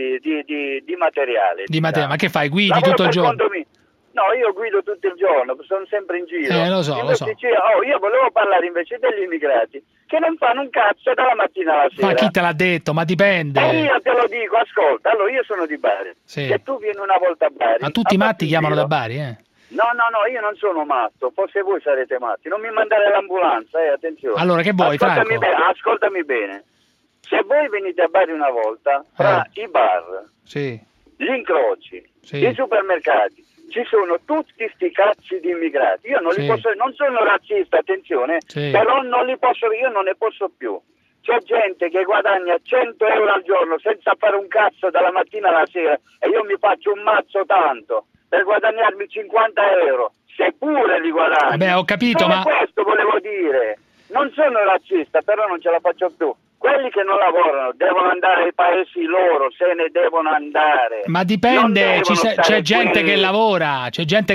di materiale. Di materiale, ma che fai? Guidi tutto il giorno? No, io guido tutto il giorno, sono sempre in giro. Lo so. Io volevo parlare invece degli immigrati che non fanno un cazzo dalla mattina alla sera. Ma chi te l'ha detto? Ma dipende. Io te lo dico, ascolta, allora io sono di Bari. Sì. Se tu vieni una volta a Bari... Ma tutti i matti chiamano da Bari, No, io non sono matto, forse voi sarete matti. Non mi mandare l'ambulanza, attenzione. Allora, che vuoi, Franco? Ascoltami bene. Se voi venite a Bari una volta, fra i bar, gli incroci, i supermercati, ci sono tutti sti cazzi di immigrati. Io non li posso, non sono razzista, attenzione, però io non ne posso più. C'è gente che guadagna 100 euro al giorno senza fare un cazzo dalla mattina alla sera e io mi faccio un mazzo tanto per guadagnarmi 50 euro, seppure li guadagno. Vabbè, ho capito, ma questo volevo dire. Non sono razzista, però non ce la faccio più. Quelli che non lavorano devono andare ai paesi loro, se ne devono andare. Ma dipende, c'è gente che lavora,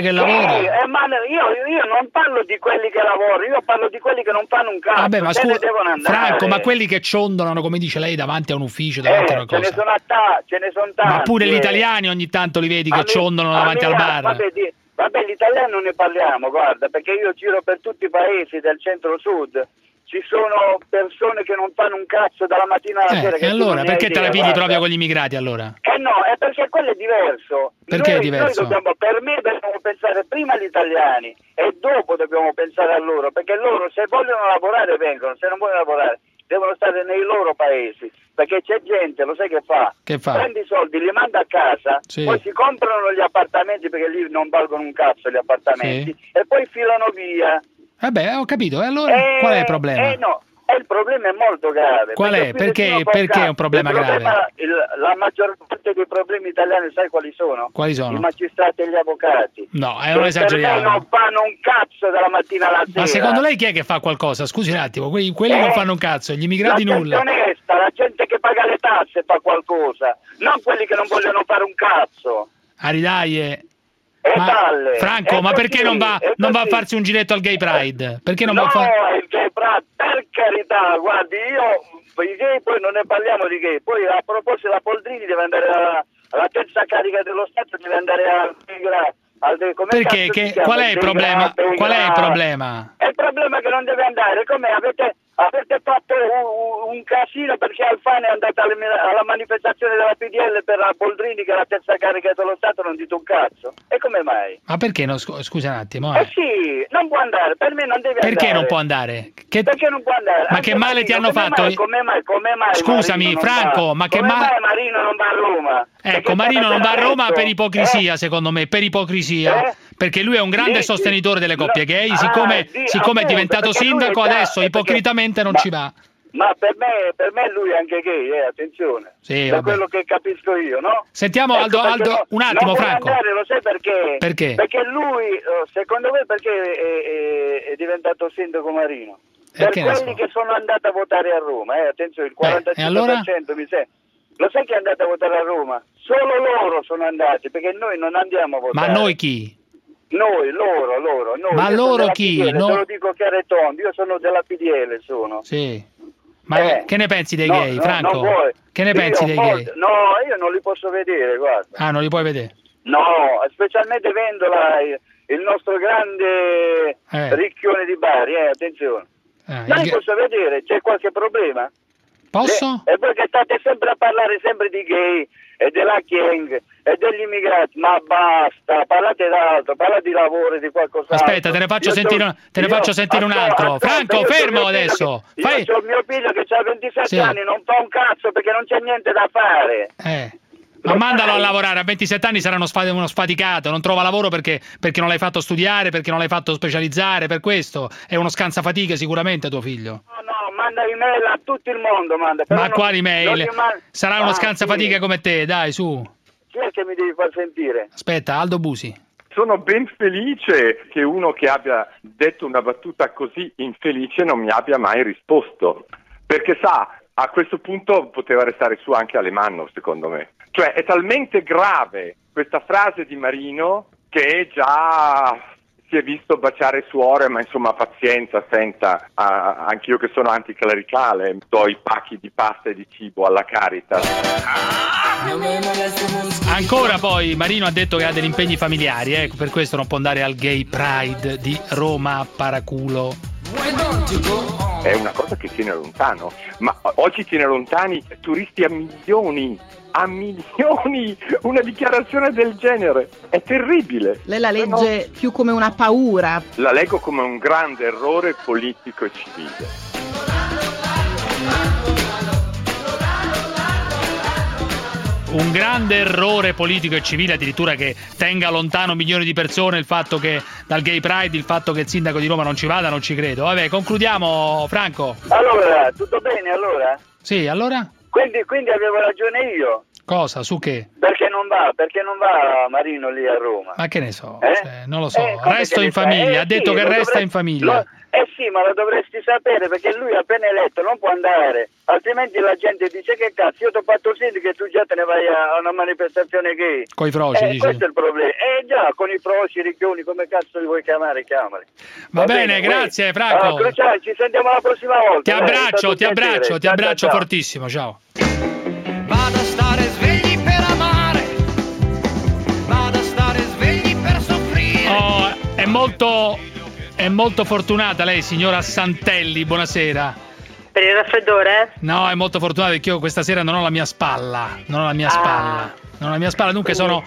ma io non parlo di quelli che lavorano, io parlo di quelli che non fanno un cazzo. Vabbè, ma se ne devono andare. Franco, ma quelli che ciondolano, come dice lei, davanti a un ufficio, davanti a una cosa. Ce ne sono tanti. Ma pure gli italiani ogni tanto li vedi che ciondolano davanti al bar. Vabbè, l'italiano ne parliamo, guarda, perché io giro per tutti i paesi del centro-sud ci sono persone che non fanno un cazzo dalla mattina alla sera. E allora, perché te la pigli proprio con gli immigrati allora? No, è perché quello è diverso. Perché è diverso? Per me dobbiamo pensare prima agli italiani e dopo dobbiamo pensare a loro, perché loro se vogliono lavorare vengono, se non vogliono lavorare devono stare nei loro paesi, perché c'è gente, lo sai che fa? Prendi i soldi, li manda a casa, poi si comprano gli appartamenti, perché lì non valgono un cazzo gli appartamenti, e poi filano via. Vabbè, ho capito, e allora qual è il problema? No, il problema è molto grave. Qual è? Perché è un problema grave? La maggior parte dei problemi italiani sai quali sono? Quali sono? I magistrati e gli avvocati. No, non esageriamo. Non fanno un cazzo dalla mattina alla sera. Ma secondo lei chi è che fa qualcosa? Scusi un attimo, quelli non fanno un cazzo, gli immigrati nulla. La gente onesta, la gente che paga le tasse fa qualcosa, non quelli che non vogliono fare un cazzo. Aridaie. Franco, ma perché non va a farsi un giretto al Gay Pride? Perché non va a fare? Il Gay Pride, per carità, guardi, i gay poi non ne parliamo di gay, poi a proposito la Boldrini deve andare alla terza carica dello Stato, deve andare perché? Qual è il problema? Qual è il problema? È il problema che non deve andare, come avete fatto un casino perché Alfano è andata alla manifestazione della PDL per la Boldrini, che è la terza carica dello Stato, non dite un cazzo. E come mai? Ma perché no? Scusa un attimo. Sì, non può andare, per me non deve andare. Perché non può andare? Perché non può andare? Ma che male ti hanno fatto? Come mai? Scusami, Franco, ma che male? Come mai Marino non va a Roma? Ecco, Marino non va a Roma per ipocrisia, secondo me, per ipocrisia. Perché lui è un grande sostenitore delle coppie gay, siccome è diventato sindaco, adesso ipocritamente non ci va. Ma per me lui è anche gay, attenzione. Sì, da quello che capisco io, no? Sentiamo Aldo, un attimo, Franco. Lo sai perché? Perché? Perché lui, secondo me, perché è diventato sindaco Marino? Per quelli che sono andati a votare a Roma, attenzione, il 45% e allora? mi sembra. Lo sai che è andato a votare a Roma? Solo loro sono andati, perché noi non andiamo a votare. Ma noi chi? Noi, loro. Ma loro chi? PDL, te lo dico chiaro e tondo, io sono della PDL, sono. Sì. Ma che ne pensi dei gay, Franco? Non vuoi. Che ne pensi dei gay? No, io non li posso vedere, guarda. Ah, non li puoi vedere? No, specialmente Vendola, il nostro grande ricchione di Bari, attenzione. Non li posso vedere, c'è qualche problema? Posso? E voi che state sempre a parlare sempre di gay e della gang e degli immigrati, ma basta, parlate d'altro, parlate di lavoro e di qualcos'altro. Aspetta, te ne faccio sentire un altro. Franco, fermo adesso. Io ho mio figlio che ha 27 anni, non fa un cazzo perché non c'è niente da fare. Ma mandalo a lavorare, a 27 anni sarà uno sfaticato, non trova lavoro perché non l'hai fatto studiare, perché non l'hai fatto specializzare, per questo è uno scansafatiche sicuramente tuo figlio. No, manda email a tutto il mondo, manda. Ma quali email? Sarà uno scansafatiche come te, dai, su. Chi è che mi devi far sentire? Aspetta, Aldo Busi. Sono ben felice che uno che abbia detto una battuta così infelice non mi abbia mai risposto, perché sa, a questo punto poteva restare su anche Alemanno, secondo me. Cioè è talmente grave questa frase di Marino che già si è visto baciare suore, ma insomma pazienza, senta, anch'io che sono anticlericale do i pacchi di pasta e di cibo alla Caritas. Ancora poi Marino ha detto che ha degli impegni familiari, per questo non può andare al Gay Pride di Roma Paraculo. È una cosa che tiene lontano, ma oggi tiene lontani turisti a milioni, una dichiarazione del genere, è terribile. Lei la legge più come una paura? La leggo come un grande errore politico e civile. Un grande errore politico e civile, addirittura che tenga lontano milioni di persone il fatto che dal Gay Pride, il fatto che il sindaco di Roma non ci vada, non ci credo. Vabbè, concludiamo, Franco. Allora, tutto bene allora? Sì, allora? Quindi avevo ragione io. Cosa? Su che? Perché non va Marino lì a Roma? Ma che ne so, non lo so. Resto in famiglia, ha detto che resta in famiglia. Sì, ma lo dovresti sapere perché lui appena eletto non può andare, altrimenti la gente dice che cazzo, io ti ho fatto il sindaco che tu già te ne vai a una manifestazione gay. Coi froci, dici? Questo è il problema. Già, con i froci, i ricchioni, come cazzo li vuoi chiamare, chiamali. Va bene, grazie Franco. Ciao, ci sentiamo la prossima volta. Ti abbraccio fortissimo, ciao. Vado a stare svegli per amare, vado a stare svegli per soffrire. È È molto fortunata lei, signora Santelli, buonasera. Per il raffreddore? No, è molto fortunata perché io questa sera non ho la mia spalla. Non ho la mia spalla, dunque siamo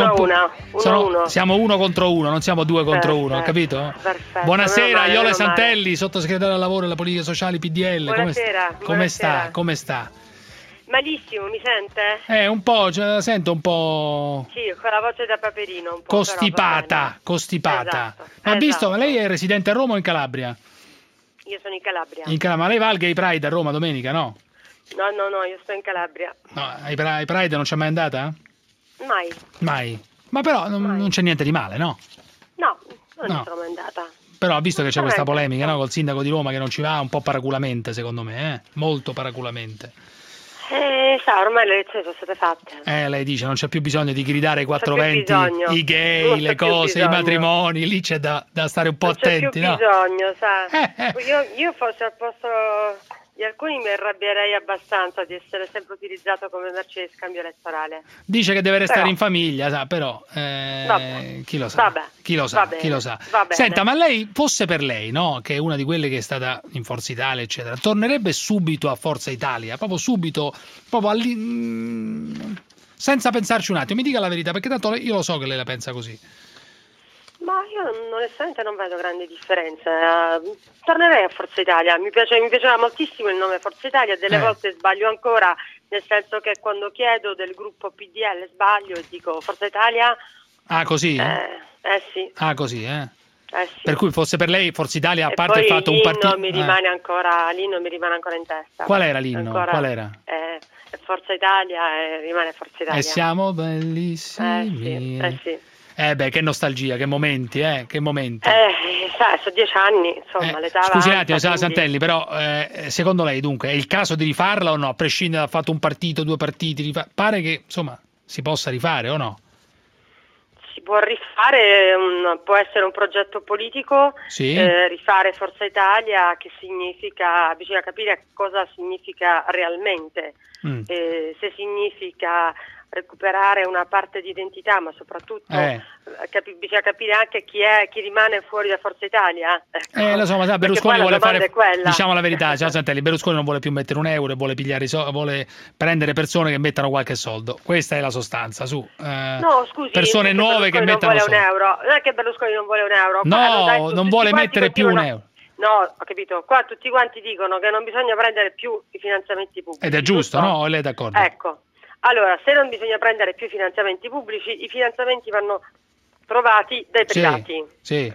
1 contro 1, non siamo 2 contro 1, capito? Perfetto. Buonasera, Iole Santelli, sottosegretario al lavoro e alle politiche sociali PDL. Buonasera. Come sta? Malissimo, mi sente? Un po', la sento un po'... Sì, con la voce da paperino un po'. Costipata. Esatto. Ma visto, ma lei è residente a Roma o in Calabria? Io sono in Calabria. Ma lei va al Gay Pride a Roma domenica, no? No, io sto in Calabria. No, ai Pride non c'è mai andata? Mai. Ma però non c'è niente di male, no? No, non ci sono mai andata. Però visto che c'è questa polemica, no, col sindaco di Roma che non ci va, un po' paraculamente secondo me, molto paraculamente. Ormai le elezioni sono state fatte. Lei dice non c'è più bisogno di gridare ai 420 i gay, le cose, i matrimoni, lì c'è da stare un po' attenti, no? Non c'è più bisogno, sa. Io forse al posto di alcuni mi arrabbierei abbastanza di essere sempre utilizzato come merce di scambio elettorale. Dice che deve restare in famiglia, sa, però chi lo sa? Chi lo sa? Senta, ma lei, fosse per lei, no, che è una di quelle che è stata in Forza Italia, eccetera, tornerebbe subito a Forza Italia, proprio subito, senza pensarci un attimo, mi dica la verità, perché tanto io lo so che lei la pensa così. Ma io onestamente non vedo grandi differenze. Tornerei a Forza Italia. Mi piaceva moltissimo il nome Forza Italia. Delle volte sbaglio ancora, nel senso che quando chiedo del gruppo PDL sbaglio e dico Forza Italia. Ah, così? Sì. Ah, così, sì. Per cui fosse per lei Forza Italia, a parte il fatto un partito... l'inno mi rimane ancora in testa. Qual era l'inno? Qual era? Forza Italia e rimane Forza Italia. E siamo bellissimi. Sì. Che nostalgia, che momenti, che momenti. Sono 10 anni, insomma, l'età Scusi un avanza, attimo, Santelli, però secondo lei dunque è il caso di rifarla o no? A prescindere dal fatto un partito, 2 partiti, pare che insomma si possa rifare o no? Si può rifare, può essere un progetto politico, rifare Forza Italia, che significa, bisogna capire cosa significa realmente, se significa recuperare una parte di identità, ma soprattutto bisogna capire anche chi rimane fuori da Forza Italia. Lo so, ma Berlusconi vuole fare, diciamo la verità, Santelli, Berlusconi non vuole più mettere un euro e vuole pigliare vuole prendere persone che mettano qualche soldo. Questa è la sostanza, no, scusi, persone nuove che mettano soldo. Non è che Berlusconi non vuole un euro. No, non vuole mettere più un euro. No, ho capito. Qua tutti quanti dicono che non bisogna prendere più i finanziamenti pubblici. Ed è giusto, no? Lei è d'accordo? Ecco. Allora, se non bisogna prendere più finanziamenti pubblici, i finanziamenti vanno trovati dai privati. Sì.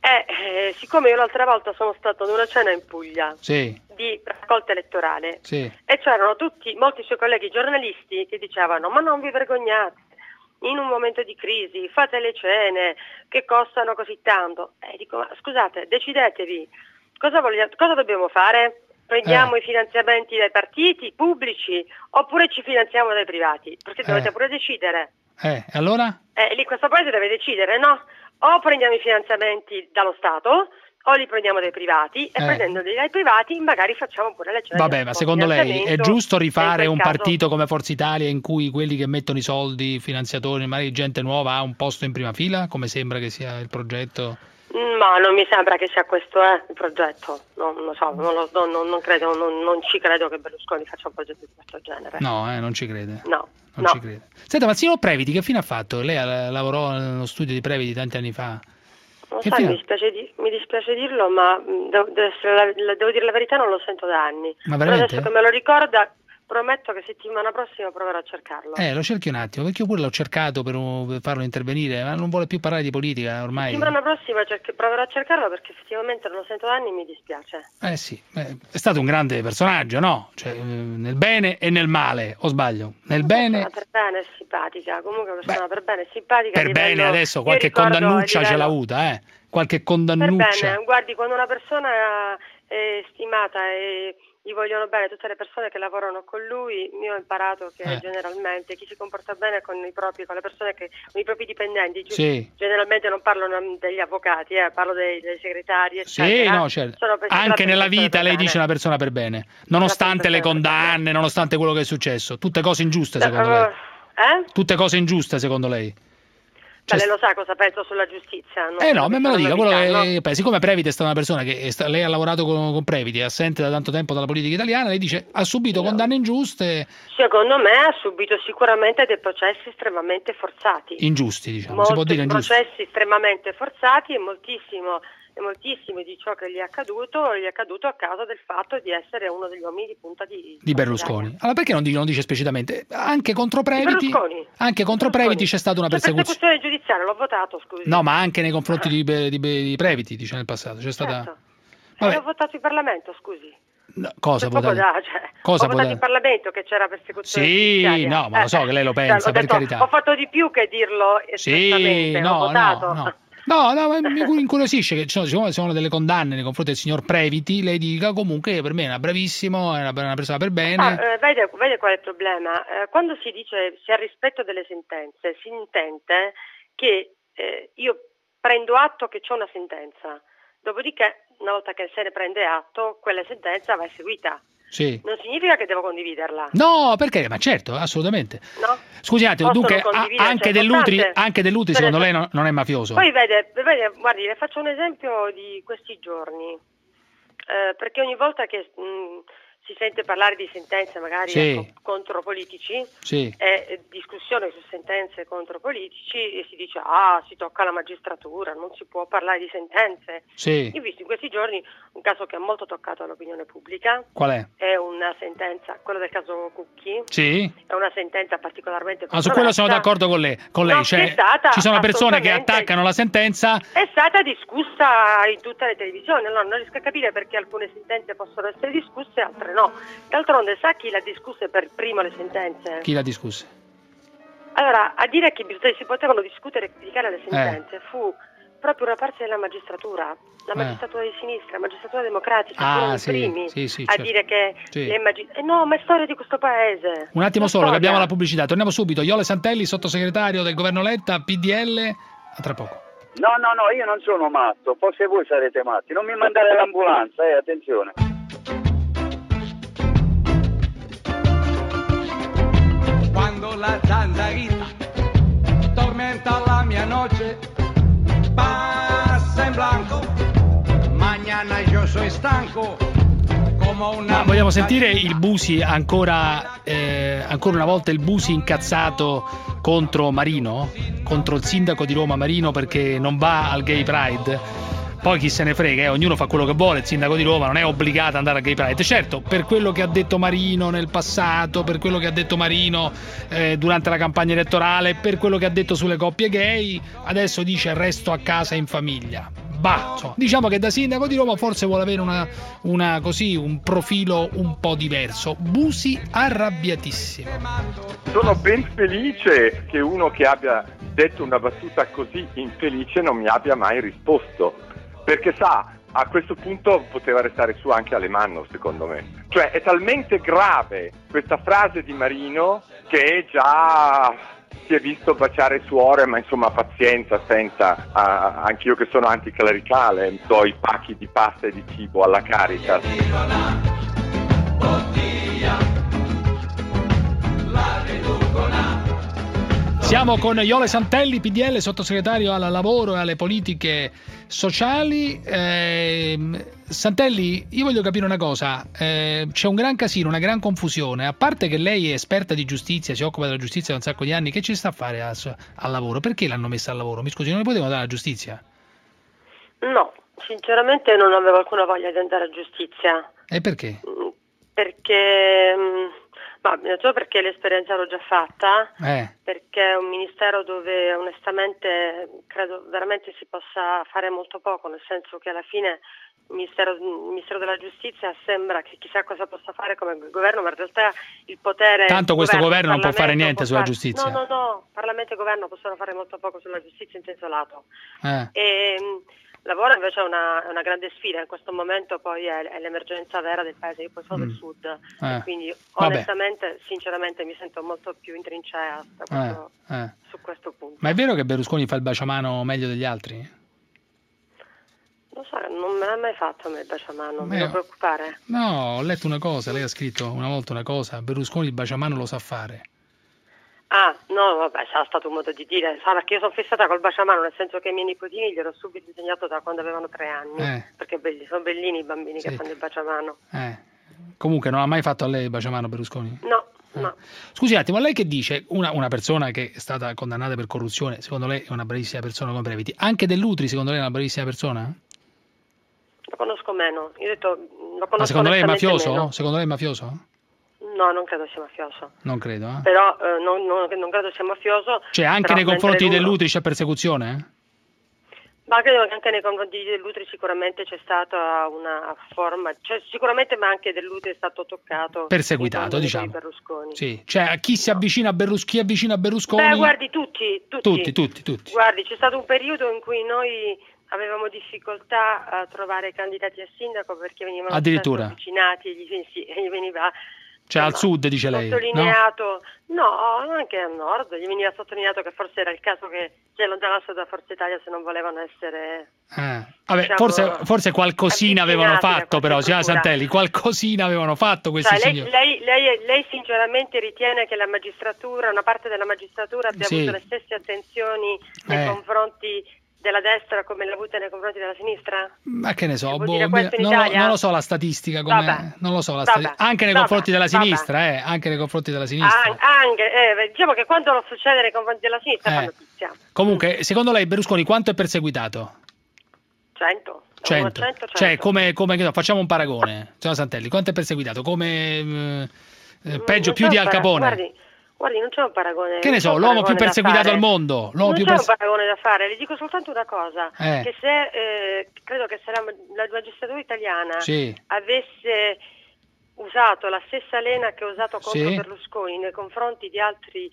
Siccome io l'altra volta sono stato ad una cena in Puglia di raccolta elettorale e c'erano molti suoi colleghi giornalisti che dicevano ma non vi vergognate, in un momento di crisi fate le cene che costano così tanto. Dico, ma scusate, decidetevi, cosa dobbiamo fare? Prendiamo i finanziamenti dai partiti pubblici oppure ci finanziamo dai privati? Perché dovete pure decidere. Allora? Lì questo paese deve decidere, no? O prendiamo i finanziamenti dallo Stato o li prendiamo dai privati e prendendoli dai privati magari facciamo pure le cene. Vabbè, ma secondo lei è giusto rifare un partito come Forza Italia in cui quelli che mettono i soldi, i finanziatori, magari gente nuova ha un posto in prima fila, come sembra che sia il progetto? Ma non mi sembra che sia questo il progetto, non lo so, non credo, non ci credo che Berlusconi faccia un progetto di questo genere. No, non ci crede. No. Ci crede. Senta, ma il signor Previti che fine ha fatto? Lei lavorò nello studio di Previti tanti anni fa. Non so, mi dispiace dirlo, ma devo dire la verità, non lo sento da anni. Ma veramente? Però adesso che me lo ricorda, prometto che settimana prossima proverò a cercarlo. Lo cerchi un attimo, perché io pure l'ho cercato per farlo intervenire, ma non vuole più parlare di politica ormai. Settimana prossima proverò a cercarlo perché effettivamente non lo sento da anni e mi dispiace. Sì, è stato un grande personaggio, no? Cioè, nel bene e nel male, o sbaglio? Nel bene... Per bene è simpatica, comunque persona per bene è simpatica. Per bene adesso qualche condannuccia ce l'ha avuta, Qualche condannuccia. Per bene, guardi, quando una persona è stimata e gli vogliono bene tutte le persone che lavorano con lui, io ho imparato che generalmente chi si comporta bene con le persone con i propri dipendenti, generalmente non parlo degli avvocati, parlo dei segretari, eccetera. No, certo. Anche nella vita lei dice una persona per bene, nonostante le condanne, nonostante quello che è successo, tutte cose ingiuste secondo lei? Tutte cose ingiuste secondo lei? lei lo sa cosa penso sulla giustizia? No, me lo dica, siccome Previti è stata una persona che lei ha lavorato con Previti, è assente da tanto tempo dalla politica italiana, lei dice ha subito condanne ingiuste. Secondo me ha subito sicuramente dei processi estremamente forzati. Ingiusti, diciamo, si può dire ingiusti. Processi estremamente forzati e moltissimo di ciò che gli è accaduto a causa del fatto di essere uno degli uomini di punta di Berlusconi. Allora perché non dice esplicitamente anche contro Previti? Previti c'è stata una persecuzione. Per questione giudiziaria l'ho votato, scusi. No, ma anche nei confronti di Previti, dice nel passato, c'è stata. L'ho votato in Parlamento, scusi. No, cosa votato? Ho votato in Parlamento che c'era persecuzione giudiziaria. No, ma lo so che lei lo pensa, per carità. Ho fatto di più che dirlo espressamente, ho votato. No, mi incuriosisce che siccome sono delle condanne nei confronti del signor Previti, lei dica comunque per me è una bravissimo, è una persona per bene. Vede qual è il problema? Quando si dice si ha rispetto delle sentenze, si intende che io prendo atto che c'è una sentenza, dopodiché una volta che se ne prende atto, quella sentenza va eseguita. Sì. Non significa che devo condividerla. No, perché? Ma certo, assolutamente. No? Scusi un attimo, dunque anche Dell'Utri secondo lei non è mafioso? Poi vede, guardi, le faccio un esempio di questi giorni, perché ogni volta che si sente parlare di sentenze magari contro politici e discussione su sentenze contro politici e si dice si tocca la magistratura, non si può parlare di sentenze. Io ho visto in questi giorni un caso che ha molto toccato l'opinione pubblica. Qual è? È una sentenza, quello del caso Cucchi. È una sentenza particolarmente su quello sono d'accordo con lei. Cioè, ci sono persone che attaccano la sentenza. È stata discussa in tutte le televisioni. Non riesco a capire perché alcune sentenze possono essere discusse e altre no. D'altronde sa chi l'ha discusse per primo le sentenze? Chi l'ha discusse? Allora, a dire che si potevano discutere e criticare le sentenze fu proprio una parte della magistratura, la magistratura di sinistra, la magistratura democratica, furono i primi a dire che no, ma è storia di questo paese. Un attimo solo, che abbiamo la pubblicità. Torniamo subito. Iole Santelli, sottosegretario del governo Letta, PDL, a tra poco. No, io non sono matto, forse voi sarete matti. Non mi mandare l'ambulanza, attenzione. Quando la zanzarita tormenta la mia noche, passa in blanco, mañana yo soy stanco. Ma vogliamo sentire il Busi ancora una volta, il Busi incazzato contro Marino, contro il sindaco di Roma Marino perché non va al Gay Pride? Poi chi se ne frega, ognuno fa quello che vuole, il sindaco di Roma non è obbligato ad andare al Gay Pride. Certo, per quello che ha detto Marino nel passato, per quello che ha detto Marino durante la campagna elettorale, per quello che ha detto sulle coppie gay, adesso dice resto a casa in famiglia. Diciamo che da sindaco di Roma forse vuole avere un profilo un po' diverso. Busi arrabbiatissimo. Sono ben felice che uno che abbia detto una battuta così infelice non mi abbia mai risposto, perché a questo punto poteva restare su anche Alemanno, secondo me. Cioè è talmente grave questa frase di Marino che già si è visto baciare suore, ma insomma pazienza, senza, anch'io che sono anticlericale, do i pacchi di pasta e di cibo alla Caritas. Siamo con Iole Santelli, PDL, sottosegretario al lavoro e alle politiche sociali. Santelli, io voglio capire una cosa, c'è un gran casino, una gran confusione, a parte che lei è esperta di giustizia, si occupa della giustizia da un sacco di anni, che ci sta a fare al lavoro? Perché l'hanno messa al lavoro? Mi scusi, non le potevano dare la giustizia? No, sinceramente non avevo alcuna voglia di andare a giustizia. E perché? Innanzitutto perché l'esperienza l'ho già fatta, perché è un ministero dove onestamente credo veramente si possa fare molto poco, nel senso che alla fine il Ministero della Giustizia sembra che chissà cosa possa fare come governo, ma in realtà il potere... Tanto questo governo non può fare niente sulla giustizia. No, Parlamento e governo possono fare molto poco sulla giustizia in senso lato. Lavoro invece è una grande sfida, in questo momento poi è l'emergenza vera del paese, io poi sono del sud, e quindi onestamente, sinceramente mi sento molto più in trincea su questo punto. Ma è vero che Berlusconi fa il baciamano meglio degli altri? Non so, non me l'ha mai fatto a me il baciamano, non mi devo preoccupare. No, ho letto una cosa, lei ha scritto una volta una cosa, Berlusconi il baciamano lo sa fare. Ah, no, vabbè, sarà stato un modo di dire, perché io sono fissata col baciamano, nel senso che i miei nipotini gliel'ho subito insegnato da quando avevano 3 anni, perché sono bellini i bambini che fanno il baciamano. Comunque non ha mai fatto a lei il baciamano Berlusconi? No, no. Scusi un attimo, lei che dice, una persona che è stata condannata per corruzione, secondo lei è una bravissima persona come Previti, anche Dell'Utri secondo lei è una bravissima persona? Lo conosco meno, io ho detto, lo conosco. Ma secondo lei è mafioso? Meno. Secondo lei è mafioso? No, non credo sia mafioso. Non credo, Però non credo sia mafioso. Cioè anche nei confronti dell'Utri c'è persecuzione? Ma credo che anche nei confronti dell'Utri sicuramente c'è stata una forma, cioè sicuramente, ma anche dell'Utri è stato toccato. Perseguitato, diciamo. Berlusconi. Sì, cioè chi si avvicina a Berlusconi? Beh, guardi, tutti. Tutti. Guardi, c'è stato un periodo in cui noi avevamo difficoltà a trovare candidati a sindaco perché venivano addirittura avvicinati e gli veniva... Cioè al sud, dice lei? Sottolineato, no, anche al nord, gli veniva sottolineato che forse era il caso che si allontanassero da Forza Italia se non volevano essere... Vabbè, diciamo, forse qualcosina avevano fatto però, signora Santelli, qualcosina avevano fatto questi signori. Lei sinceramente ritiene che la magistratura, una parte della magistratura abbia avuto le stesse attenzioni nei confronti della destra come l'ha avuta nei confronti della sinistra? Ma che ne so, non lo so la statistica com'è. Non lo so la statistica. Anche nei confronti della sinistra, anche nei confronti della sinistra. Diciamo che quando lo succede nei confronti della sinistra fa notizia. Comunque, secondo lei Berlusconi quanto è perseguitato? 100. 100. Cioè, come facciamo un paragone, signora Santelli, quanto è perseguitato? Come peggio, più di Al Capone? Guardi, non c'è un paragone. Che ne so, l'uomo più perseguitato al mondo. Non c'è un paragone da fare, le dico soltanto una cosa, che credo che se la magistratura italiana avesse usato la stessa lena che ha usato contro Berlusconi nei confronti di altri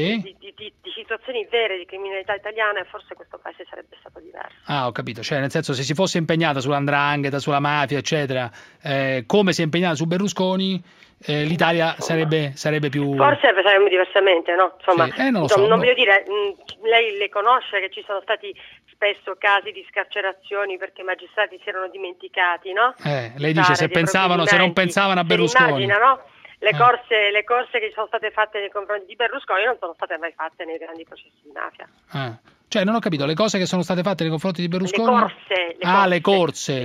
di situazioni vere di criminalità italiana, forse questo paese sarebbe stato diverso. Ah, ho capito, cioè nel senso se si fosse impegnata sull''ndrangheta, sulla mafia, eccetera, come si è impegnata su Berlusconi, l'Italia sarebbe più... Forse faremmo diversamente, no? Insomma, non lo so, non voglio dire, lei le conosce che ci sono stati spesso casi di scarcerazioni perché i magistrati si erano dimenticati, no? Lei dice se non pensavano a Berlusconi. Immagina, no? Le corse che sono state fatte nei confronti di Berlusconi non sono state mai fatte nei grandi processi di mafia. Cioè, non ho capito, le cose che sono state fatte nei confronti di Berlusconi? Le corse.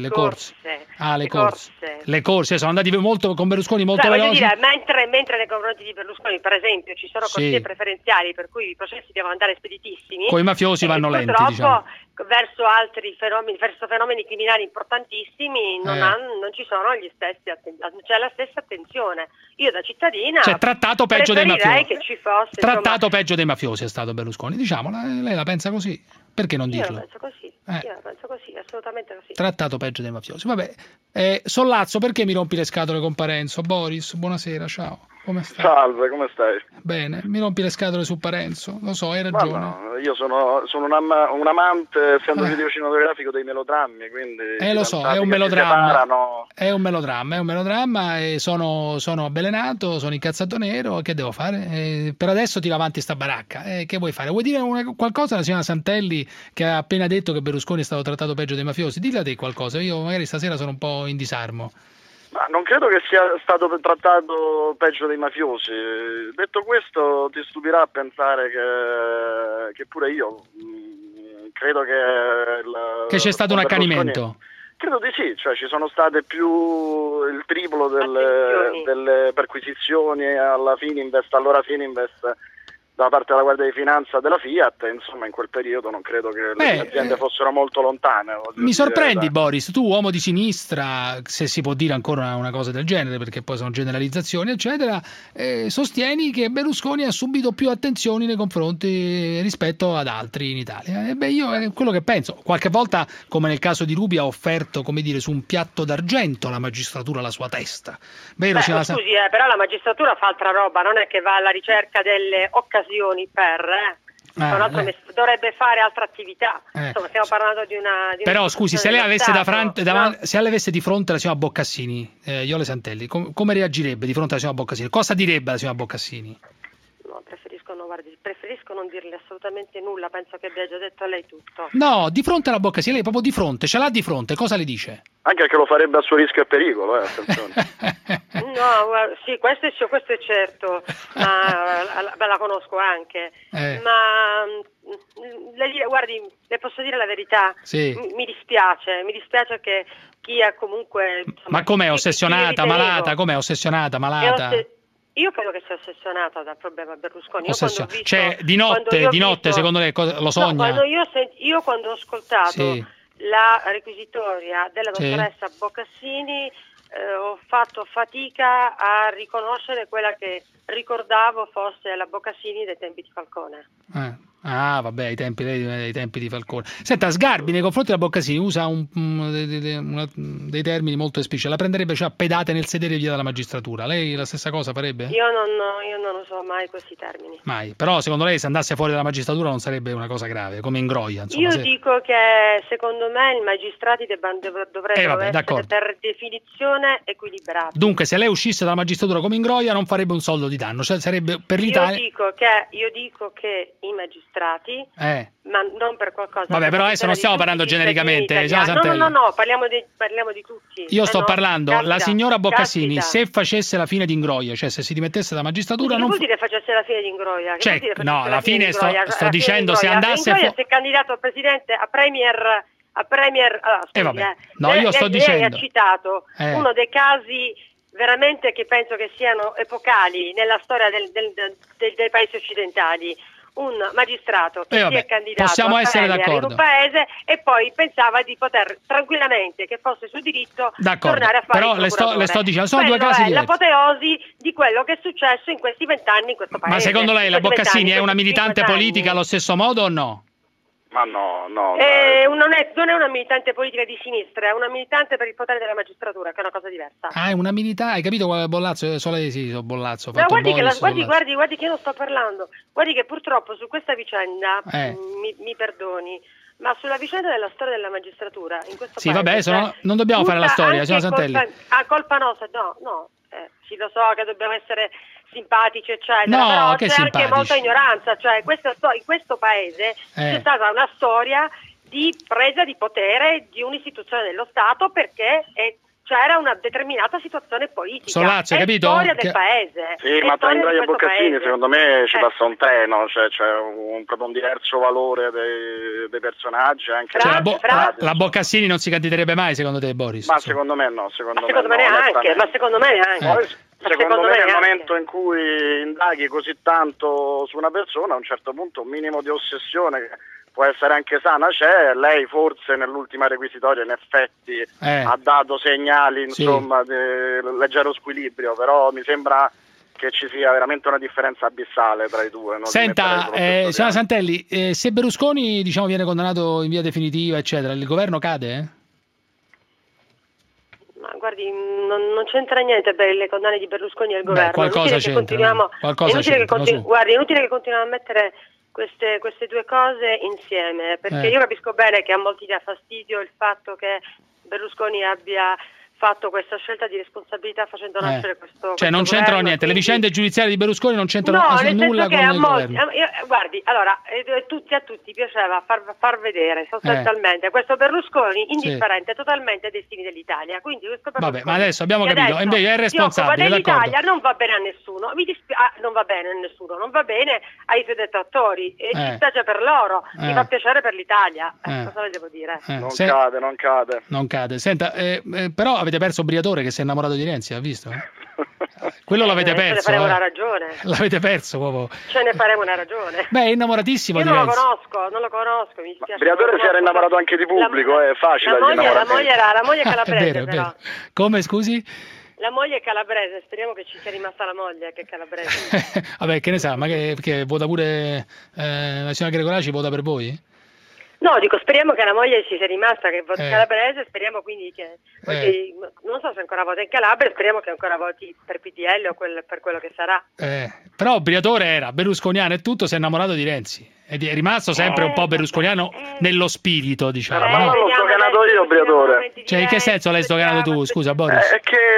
Le corse, sono andati molto con Berlusconi molto veloci. Voglio dire, mentre nei confronti di Berlusconi, per esempio, ci sono corsie preferenziali per cui i processi devono andare speditissimi. Con i mafiosi vanno lenti, diciamo. Verso altri fenomeni criminali importantissimi non ci sono gli stessi, c'è la stessa attenzione. Io da cittadina trattato peggio dei mafiosi. Che ci fosse, trattato peggio dei mafiosi è stato Berlusconi, diciamola, lei la pensa così? Perché non dirlo? Io la penso così, assolutamente così. Trattato peggio dei mafiosi. Vabbè, Sollazzo, perché mi rompi le scatole con Parenzo? Boris, buonasera, ciao. Come stai? Salve, come stai? Bene, mi rompi le scatole su Parenzo, lo so, hai ragione. No, io sono un amante, essendo video cinematografico, dei melodrammi, quindi... lo so, è un melodramma. È un melodramma e sono avvelenato, sono incazzato nero, che devo fare? Per adesso tiro avanti sta baracca. Che vuoi fare? Vuoi dire qualcosa alla signora Santelli che ha appena detto che Berlusconi è stato trattato peggio dei mafiosi? Dilla te qualcosa, io magari stasera sono un po' in disarmo. Ma non credo che sia stato trattato peggio dei mafiosi. Detto questo, ti stupirà a pensare che pure io credo che c'è stato un accanimento. Credo di sì, cioè ci sono state più il triplo delle perquisizioni alla Fininvest, allora Fininvest, da parte della Guardia di Finanza della Fiat, insomma in quel periodo non credo che le aziende fossero molto lontane. Mi sorprendi Boris, tu uomo di sinistra, se si può dire ancora una cosa del genere, perché poi sono generalizzazioni eccetera, sostieni che Berlusconi ha subito più attenzioni nei confronti rispetto ad altri in Italia. Io è quello che penso, qualche volta come nel caso di Rubi ha offerto, come dire, su un piatto d'argento alla magistratura la sua testa. Vero? Scusi, però la magistratura fa altra roba, non è che va alla ricerca delle occasioni dovrebbe fare altra attività. Insomma, stiamo parlando di una però scusi, se lei avesse se lei avesse di fronte la signora Boccassini, Iole Santelli, come reagirebbe di fronte alla signora Boccassini? Cosa direbbe la signora Boccassini? No, preferisco non guardi, preferisco non dirle assolutamente nulla, penso che abbia già detto a lei tutto. No, di fronte alla Boccasini, lei proprio di fronte, ce l'ha di fronte, cosa le dice? Anche che lo farebbe a suo rischio e pericolo, attenzione. No, guarda, sì, questo è certo, ma la conosco anche, ma guardi, le posso dire la verità, sì. Mi dispiace che chi ha comunque... Insomma, ma com'è, ossessionata, malata? Com'è, ossessionata, malata? Io credo che sia ossessionata dal problema Berlusconi. Cioè, di notte, secondo lei lo sogna? No, io quando ho ascoltato la requisitoria della dottoressa Boccassini ho fatto fatica a riconoscere quella che ricordavo fosse la Boccassini dei tempi di Falcone. Ah, vabbè, i tempi di Falcone. Senta, Sgarbi nei confronti della Boccassini usa dei termini molto espliciti. La prenderebbe a pedate nel sedere via dalla magistratura. Lei la stessa cosa farebbe? Io non uso mai questi termini. Mai. Però secondo lei se andasse fuori dalla magistratura non sarebbe una cosa grave, come Ingroia, insomma. Io dico che secondo me i magistrati dovrebbero essere per definizione equilibrati. Dunque, se lei uscisse dalla magistratura come Ingroia non farebbe un soldo di danno, cioè sarebbe per l'Italia. Io dico che i magistrati ma non per qualcosa. Vabbè, però adesso non stiamo parlando genericamente. No, parliamo di tutti. Io sto parlando, la signora Boccassini, se facesse la fine di Ingroia, cioè se si dimettesse dalla magistratura, che vuol dire facesse la fine di Ingroia? Cioè, no, alla fine sto dicendo se andasse Ingroia si è candidato a presidente, a premier. Allora, scusi, no, io sto dicendo. Lei ha citato uno dei casi veramente che penso che siano epocali nella storia dei paesi occidentali. Un magistrato che si è candidato a premier in un paese e poi pensava di poter tranquillamente, che fosse suo diritto, tornare a fare il procuratore. Però le sto dicendo, sono due casi diversi. L'apoteosi di quello che è successo in questi 20 anni in questo paese. Ma secondo lei la Boccassini è una militante politica allo stesso modo o no? Ma no. Non è una militante politica di sinistra, è una militante per il potere della magistratura, che è una cosa diversa. Ah, è una militante, hai capito quale Bollazzo? Bollazzo. No, guardi che io non sto parlando. Guardi che purtroppo su questa vicenda, mi perdoni, ma sulla vicenda della storia della magistratura, in questo paese... Sì, vabbè, non dobbiamo fare la storia, signora Santelli. Colpa nostra, no. Sì, lo so che dobbiamo essere simpatici, eccetera, no, però c'è anche molta ignoranza, cioè in questo paese c'è stata una storia di presa di potere di un'istituzione dello Stato perché c'era una determinata situazione politica. Solazzo, hai capito? Storia del paese. Sì, ma tra Ingroia e Boccassini secondo me ci passa un treno, cioè c'è proprio un diverso valore dei personaggi. Anche la Boccassini non si candiderebbe mai, secondo te, Boris? Ma secondo me no, secondo me neanche. Secondo me nel momento in cui indaghi così tanto su una persona, a un certo punto un minimo di ossessione può essere anche sana c'è. Lei forse nell'ultima requisitoria in effetti ha dato segnali insomma di leggero squilibrio, però mi sembra che ci sia veramente una differenza abissale tra i due. Senta, signora Santelli, se Berlusconi viene condannato in via definitiva eccetera, il governo cade? Ma guardi, non c'entra niente per le condanne di Berlusconi e il governo. Qualcosa c'entra. Guardi, è inutile che continuiamo a mettere queste due cose insieme, perché io capisco bene che a molti dà fastidio il fatto che Berlusconi abbia fatto questa scelta di responsabilità facendo nascere questo cioè non c'entrano niente, le vicende giudiziarie di Berlusconi non c'entrano nulla con il governo. Guardi, allora a tutti piaceva far vedere sostanzialmente questo Berlusconi indifferente totalmente ai destini dell'Italia, quindi questo Berlusconi, vabbè, ma adesso abbiamo capito, invece è responsabile, dell'Italia non va bene a nessuno, non va bene a nessuno, non va bene ai suoi detrattori e ci spiace per loro, mi fa piacere per l'Italia, cosa le devo dire? Non cade. Senta, però avete perso Briatore che si è innamorato di Renzi, ha visto? Quello l'avete perso. Ce ne faremo una ragione. L'avete perso proprio. Ce ne faremo una ragione. Beh, è innamoratissimo di Renzi. Non lo conosco, mi dispiace. Briatore si era innamorato anche di pubblico, è facile. La moglie è calabrese, è vero. Come, scusi? La moglie è calabrese, speriamo che ci sia rimasta la moglie che è calabrese. Vabbè, che ne sa, ma che vota pure la signora Gregoraci, vota per voi? No, dico, speriamo che la moglie ci sia rimasta, che voti calabrese, speriamo quindi che non so se ancora vota in Calabria, speriamo che ancora voti per PDL o per quello che sarà. Però Briatore era berlusconiano e tutto, si è innamorato di Renzi ed è rimasto sempre un po' berlusconiano nello spirito, diciamo. Ma l'ho sdoganato io, Briatore. Cioè, in che senso l'hai sdoganato tu, scusa Boris? È che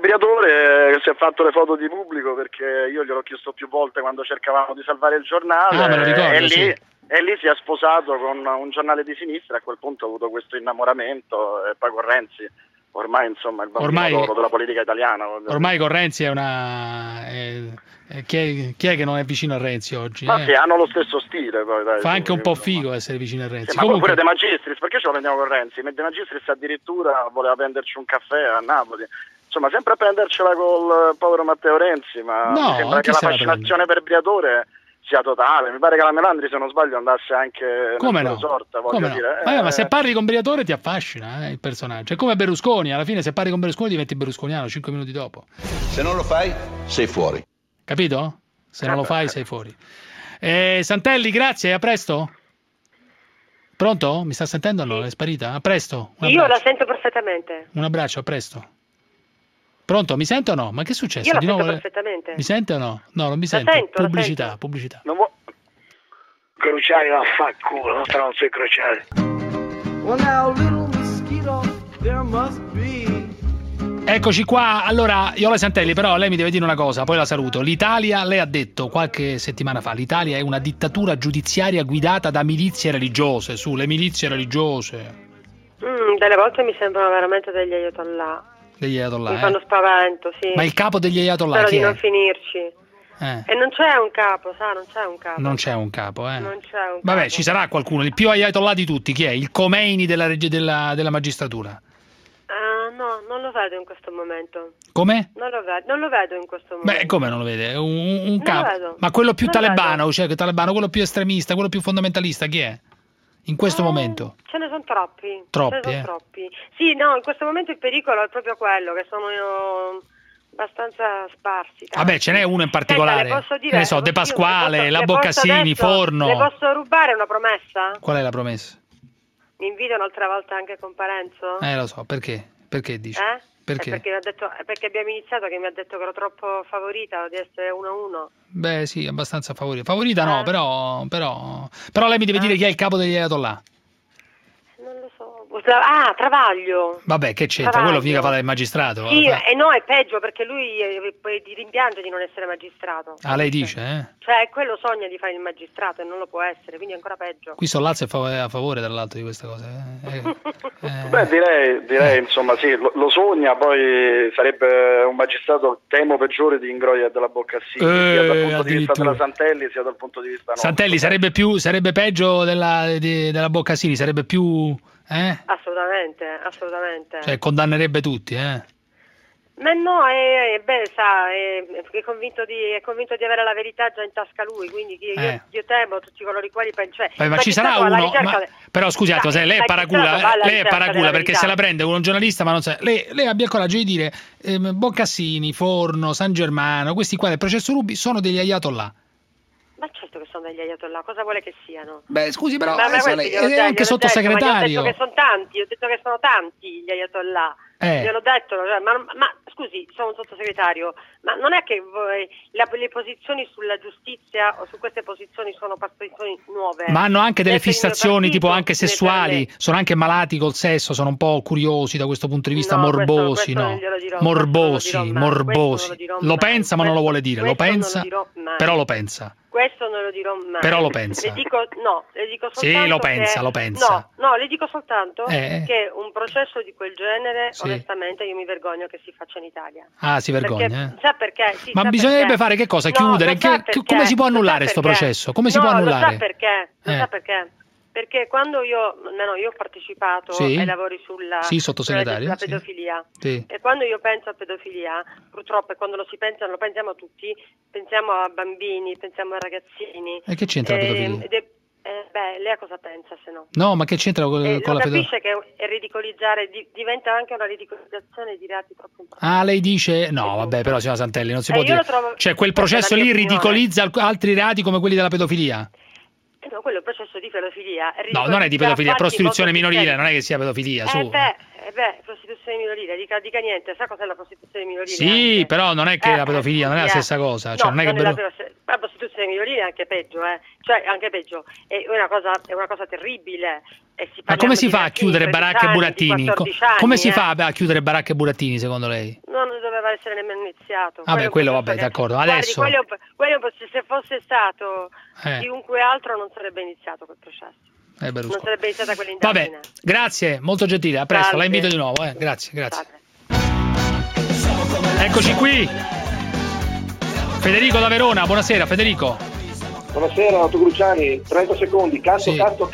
Briatore si è fatto le foto di pubblico perché io gliel'ho chiesto più volte quando cercavamo di salvare il giornale, me lo ricordo, e lì si è sposato con un giornale di sinistra, a quel punto ha avuto questo innamoramento, e poi con Renzi ormai insomma il bambino d'oro della politica italiana. Ormai con Renzi è una... chi è che non è vicino a Renzi oggi? Ma sì, hanno lo stesso stile poi, dai, fa anche un po' figo essere vicino a Renzi. Sì, ma comunque... pure De Magistris, perché ce lo prendiamo con Renzi? De Magistris addirittura voleva prenderci un caffè a Napoli, insomma sempre a prendercela col povero Matteo Renzi, ma mi sembra che la fascinazione per Briatore sia totale. Mi pare che la Melandri, se non sbaglio, andasse anche nella sorta, voglio dire. Ma se parli con Briatore ti affascina il personaggio. È come Berlusconi, alla fine se parli con Berlusconi diventi berlusconiano 5 minuti dopo. Se non lo fai, sei fuori. Capito? Se non lo fai sei fuori. Santelli, grazie, a presto. Pronto? Mi sta sentendo o no? È sparita? A presto. Io la sento perfettamente. Un abbraccio, a presto. Pronto? Mi sente o no? Ma che è successo? Io la di sento nuovo... perfettamente. Mi sente o no? No, non mi sente. Sento, pubblicità, pubblicità. Crociari, vaffanculo, non stronzo i crociari. Well, now, little mosquito, there must be. Eccoci qua, allora Iole Santelli, però lei mi deve dire una cosa, poi la saluto. L'Italia, lei ha detto qualche settimana fa, l'Italia è una dittatura giudiziaria guidata da milizie religiose, le milizie religiose. Delle volte mi sembrano veramente degli ayatollah. Degli ayatollah, mi fanno spavento, sì. Ma il capo degli ayatollah spero chi di è? non finirci. E non c'è un capo, non c'è un capo. Non c'è un capo, Non c'è un capo. Vabbè, ci sarà qualcuno, il più ayatollah di tutti, chi è? Il Khomeini della magistratura. No, non lo vedo in questo momento. Come? Non lo vedo in questo momento. Beh, come non lo vede? Un capo. Vedo. Ma quello più talebano, cioè talebano, quello più estremista, quello più fondamentalista, chi è? In questo momento? Ce ne sono troppi. Troppi. Sì, no, in questo momento il pericolo è proprio quello, che sono abbastanza sparsi. Vabbè, ce n'è uno in particolare. Senta, le posso dire, ne so, De Pasquale, la Boccassini, Forno. Le posso rubare una promessa? Qual è la promessa? Mi invito un'altra volta anche con Parenzo? Lo so, perché? Perché dici? Perché? Perché abbiamo iniziato che mi ha detto che ero troppo favorita di essere 1-1. Beh, sì, abbastanza favorita. Favorita no, però lei mi deve dire chi è il capo degli ayatollah. Non lo so. Travaglio. Vabbè, che c'entra? Quello mica fa il magistrato. Sì, e no, è peggio perché lui ti rimpiange di non essere magistrato. Lei dice, Cioè, quello sogna di fare il magistrato e non lo può essere, quindi è ancora peggio. Qui Sollazzo è a favore, tra l'altro, di queste cose. Beh, direi insomma, sì, lo sogna, poi sarebbe un magistrato, temo, peggiore di Ingroia e della Boccassini, sia dal punto di vista della Santelli, sia dal punto di vista nostro. Santelli sarebbe peggio della Boccassini, sarebbe più... Assolutamente. Cioè condannerebbe tutti, Ma no, è convinto di avere la verità già in tasca lui, quindi io temo tutti coloro i quali pensano. Ma ci sarà uno, però scusate, lei è paracula perché se la prende con un giornalista, ma non sa. Lei abbia il coraggio di dire Boccassini, Forno, San Germano, questi qua del processo Ruby sono degli ayatollah. Ma certo che sono degli ayatollah, cosa vuole che siano? Beh, scusi, però lei è anche sottosegretario. Io ho detto che sono tanti gli ayatollah. Gliel'ho detto, ma scusi, sono un sottosegretario, ma non è che le posizioni sulla giustizia o su queste posizioni sono posizioni nuove. Ma hanno anche delle fissazioni, tipo anche sessuali, sono anche malati col sesso, sono un po' curiosi da questo punto di vista, morbosi, no? Morbosi. Lo pensa ma non lo vuole dire, lo pensa, però lo pensa. Questo non lo dirò mai. Però lo pensa. Le dico soltanto sì, lo pensa. No, le dico soltanto che un processo di quel genere, onestamente, io mi vergogno che si faccia in Italia. Si vergogna? Sa perché? Sì, ma bisognerebbe fare che cosa? Chiudere? Come si può annullare questo processo? Come si può annullare? Lo sa perché? Perché quando io ho partecipato ai lavori sulla pedofilia, e quando io penso a pedofilia, purtroppo quando lo pensiamo tutti, pensiamo a bambini, pensiamo a ragazzini. E che c'entra la pedofilia? Lei a cosa pensa se no? No, ma che c'entra con la pedofilia? Capisce che è ridicolizzare, diventa anche una ridicolizzazione di reati troppo importanti. Lei dice? No, vabbè, però signora Santelli, non si può dire. Cioè, quel processo lì ridicolizza altri reati come quelli della pedofilia? No, quello è un processo di pedofilia. No, non è di pedofilia, è prostituzione minorile, non è che sia pedofilia. Prostituzione minorile, dica niente, sa cos'è la prostituzione minorile? Sì, però non è che la pedofilia non è la stessa cosa. Cioè, non è che Ma la prostituzione minorile è anche peggio, cioè anche peggio, è una cosa terribile. Ma come si fa a chiudere baracche e burattini? Come si fa a chiudere baracche e burattini secondo lei? Non doveva essere nemmeno iniziato. Vabbè, quello vabbè, d'accordo. Adesso se fosse stato chiunque altro non sarebbe iniziato quel processo. Non sarebbe iniziata quell'indagine. Vabbè, grazie, molto gentile, a presto, la invito di nuovo, grazie. Eccoci qui. Federico da Verona, buonasera Federico. Buonasera, Otto Cruciani, 30 secondi, cazzo.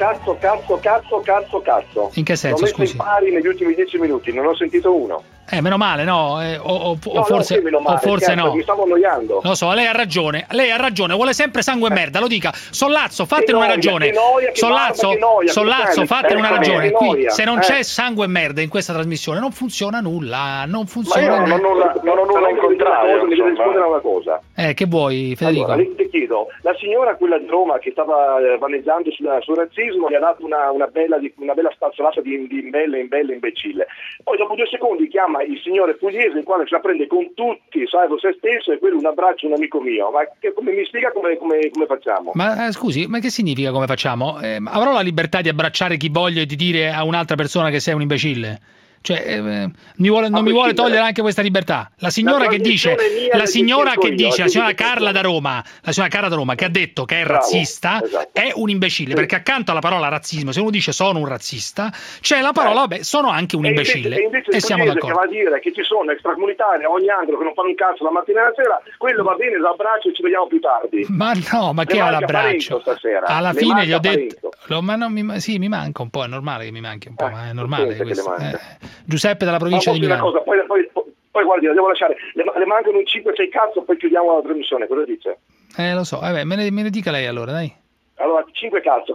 In che senso, scusi? L'ho messo in pari negli ultimi 10 minuti, non ho sentito uno. Meno male, no? O forse no. Mi stavo annoiando. Lo so, lei ha ragione, vuole sempre sangue e merda, lo dica. Sollazzo, fatene una ragione. Sollazzo, fatene una ragione. Qui, se non c'è sangue e merda in questa trasmissione, non funziona nulla, non funziona nulla. Non ho nulla in contrario, mi devo rispondere a una cosa. Che vuoi, Federico? Allora, ti chiedo, la signora quella di Roma che stava vaneggiando sul razzismo gli ha dato una bella spazzolata di imbecille. Poi dopo 2 secondi chiama il signore pugliese, il quale se la prende con tutti, salvo se stesso, e quello un abbraccio, un amico mio. Ma mi spiega come facciamo? Ma scusi, ma che significa come facciamo? Avrò la libertà di abbracciare chi voglio e di dire a un'altra persona che sei un imbecille? Cioè, non mi vuole togliere anche questa libertà. La signora che dice, la signora Carla da Roma, che ha detto che è razzista, è un imbecille, perché accanto alla parola razzismo, se uno dice sono un razzista, c'è la parola sono anche un imbecille. E siamo d'accordo. Che va a dire che ci sono extracomunitari a ogni angolo che non fanno un cazzo la mattina e la sera, quello va bene, l'abbraccio e ci vediamo più tardi. Ma no, ma che è l'abbraccio? Alla fine gli ho detto, mi manca un po', è normale che mi manchi un po', ma è normale questo. Giuseppe dalla provincia di Milano. Una cosa, poi guardi, la devo lasciare. Le mancano un 5-6 cazzo, poi chiudiamo la trasmissione. Cosa dice? Lo so, me ne dica lei allora, dai. Allora, 5 cazzo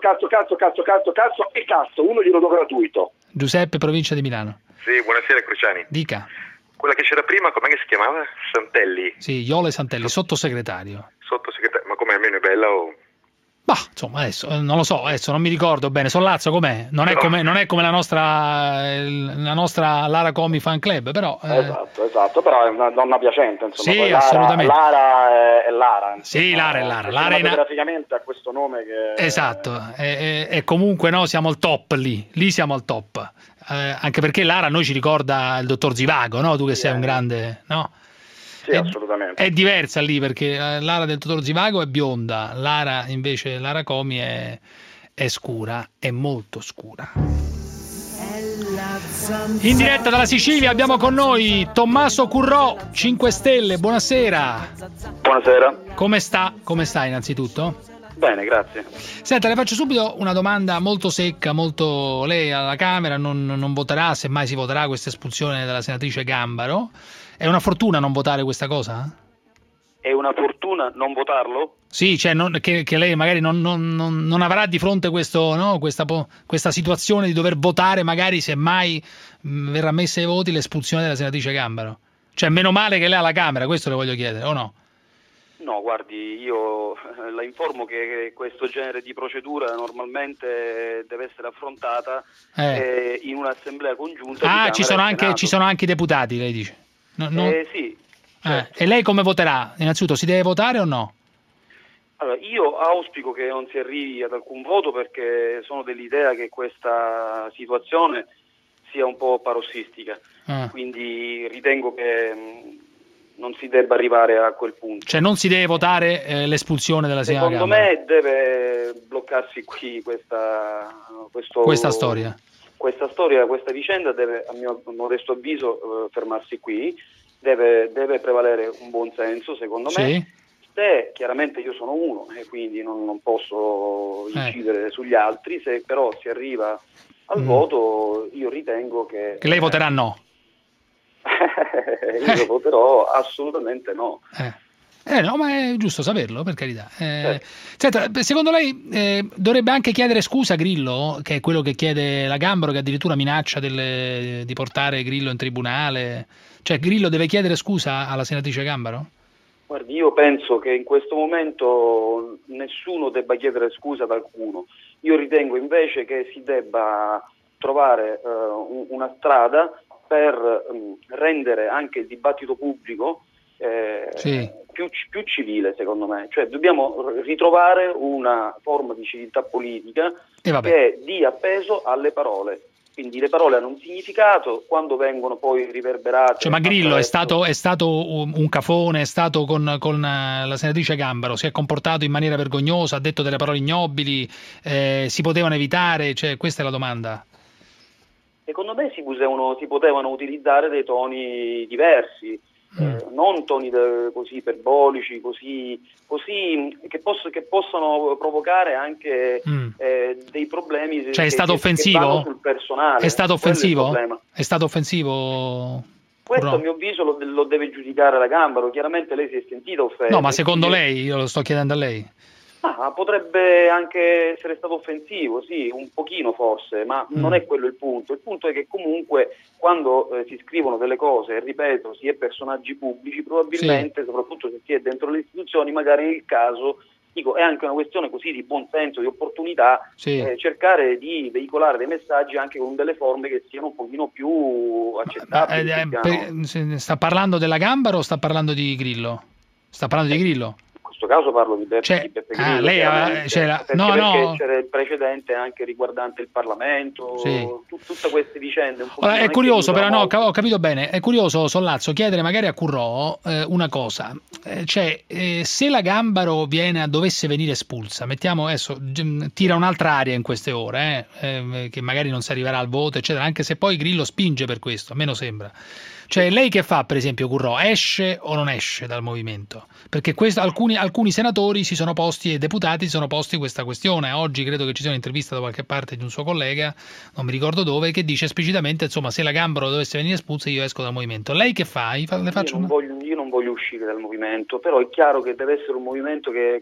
e cazzo, uno glielo do gratuito. Giuseppe, provincia di Milano. Sì, buonasera Cruciani. Dica. Quella che c'era prima, com'è che si chiamava? Santelli. Sì, Iole Santelli, sottosegretario. Ma com'è, almeno è bella o... Bah, insomma, adesso non lo so, non mi ricordo bene. Sollazzo com'è? Non è come la nostra Lara Comi Fan Club, però esatto, però è una donna piacente, insomma. Sì, poi assolutamente. Lara è Lara. Insomma, sì, Lara è Lara. Lara graficamente ha questo nome che esatto, e comunque siamo al top lì siamo al top. Anche perché Lara a noi ci ricorda il dottor Zivago, no? Tu che sei un grande, no? Sì, assolutamente. È diversa lì perché Lara del dottor Zivago è bionda, Lara Comi è scura, è molto scura. In diretta dalla Sicilia abbiamo con noi Tommaso Currò, 5 Stelle, buonasera. Buonasera. Come sta innanzitutto? Bene, grazie. Senta, le faccio subito una domanda molto secca, lei alla Camera non voterà, semmai si voterà questa espulsione della senatrice Gambaro. È una fortuna non votare questa cosa? È una fortuna non votarlo? Sì, cioè che lei magari non avrà di fronte questa situazione di dover votare, magari semmai verrà messa ai voti l'espulsione della senatrice Gambaro. Cioè, meno male che lei ha la Camera, questo le voglio chiedere, o no? No, guardi, io la informo che questo genere di procedura normalmente deve essere affrontata in un'assemblea congiunta. Ci sono anche i deputati, lei dice? Sì. Certo. E lei come voterà? Innanzitutto, si deve votare o no? Allora, io auspico che non si arrivi ad alcun voto perché sono dell'idea che questa situazione sia un po' parossistica. Quindi ritengo che non si debba arrivare a quel punto. Cioè non si deve votare l'espulsione della signora Secondo Gambaro? me deve bloccarsi qui questa storia. Questa vicenda deve, a mio modesto avviso, fermarsi qui. Deve prevalere un buon senso, secondo me. Se chiaramente io sono uno e quindi non posso incidere sugli altri, se però si arriva al voto, io ritengo che lei voterà no. Io voterò assolutamente no. No, ma è giusto saperlo, per carità. Senta, secondo lei dovrebbe anche chiedere scusa Grillo, che è quello che chiede la Gambaro, che addirittura minaccia di portare Grillo in tribunale? Cioè Grillo deve chiedere scusa alla senatrice Gambaro? Guardi, io penso che in questo momento nessuno debba chiedere scusa ad alcuno. Io ritengo invece che si debba trovare una strada per rendere anche il dibattito pubblico più civile, secondo me. Cioè dobbiamo ritrovare una forma di civiltà politica che dia peso alle parole. Quindi le parole hanno un significato, quando vengono poi riverberate... Cioè, ma Grillo è stato un cafone, è stato con la senatrice Gambaro, si è comportato in maniera vergognosa, ha detto delle parole ignobili, si potevano evitare, cioè questa è la domanda. Secondo me si potevano utilizzare dei toni diversi, non toni così iperbolici, così che possono provocare anche dei problemi. Cioè è stato offensivo? Che vanno sul personale. È stato offensivo? È stato offensivo? Questo a mio avviso lo deve giudicare la Gambaro. Chiaramente lei si è sentita offesa. No, ma secondo lei, io lo sto chiedendo a lei. Potrebbe anche essere stato offensivo, sì, un pochino forse, ma non è quello il punto. Il punto è che comunque quando si scrivono delle cose, ripeto, si è personaggi pubblici, probabilmente, soprattutto se si è dentro le istituzioni, magari è il caso, dico, è anche una questione così di buon senso, di opportunità, cercare di veicolare dei messaggi anche con delle forme che siano un pochino più accettabili. Sta parlando della Gambaro o sta parlando di Grillo? Sta parlando di Grillo? In questo caso parlo di Beppe Grillo, lei perché c'era il precedente anche riguardante il Parlamento, tutte queste vicende. È curioso, però ho capito bene, è curioso, Sollazzo, chiedere magari a Currò una cosa, se la Gambaro dovesse venire espulsa, mettiamo adesso, tira un'altra aria in queste ore, che magari non si arriverà al voto, eccetera, anche se poi Grillo spinge per questo, a me lo sembra. Cioè lei che fa, per esempio, Currò, esce o non esce dal movimento? Perché alcuni senatori si sono posti e deputati si sono posti questa questione. Oggi credo che ci sia un'intervista da qualche parte di un suo collega, non mi ricordo dove, che dice esplicitamente, insomma, se la Gambaro dovesse venire espulsa io esco dal movimento. Lei che fa? Io non voglio uscire dal movimento, però è chiaro che deve essere un movimento che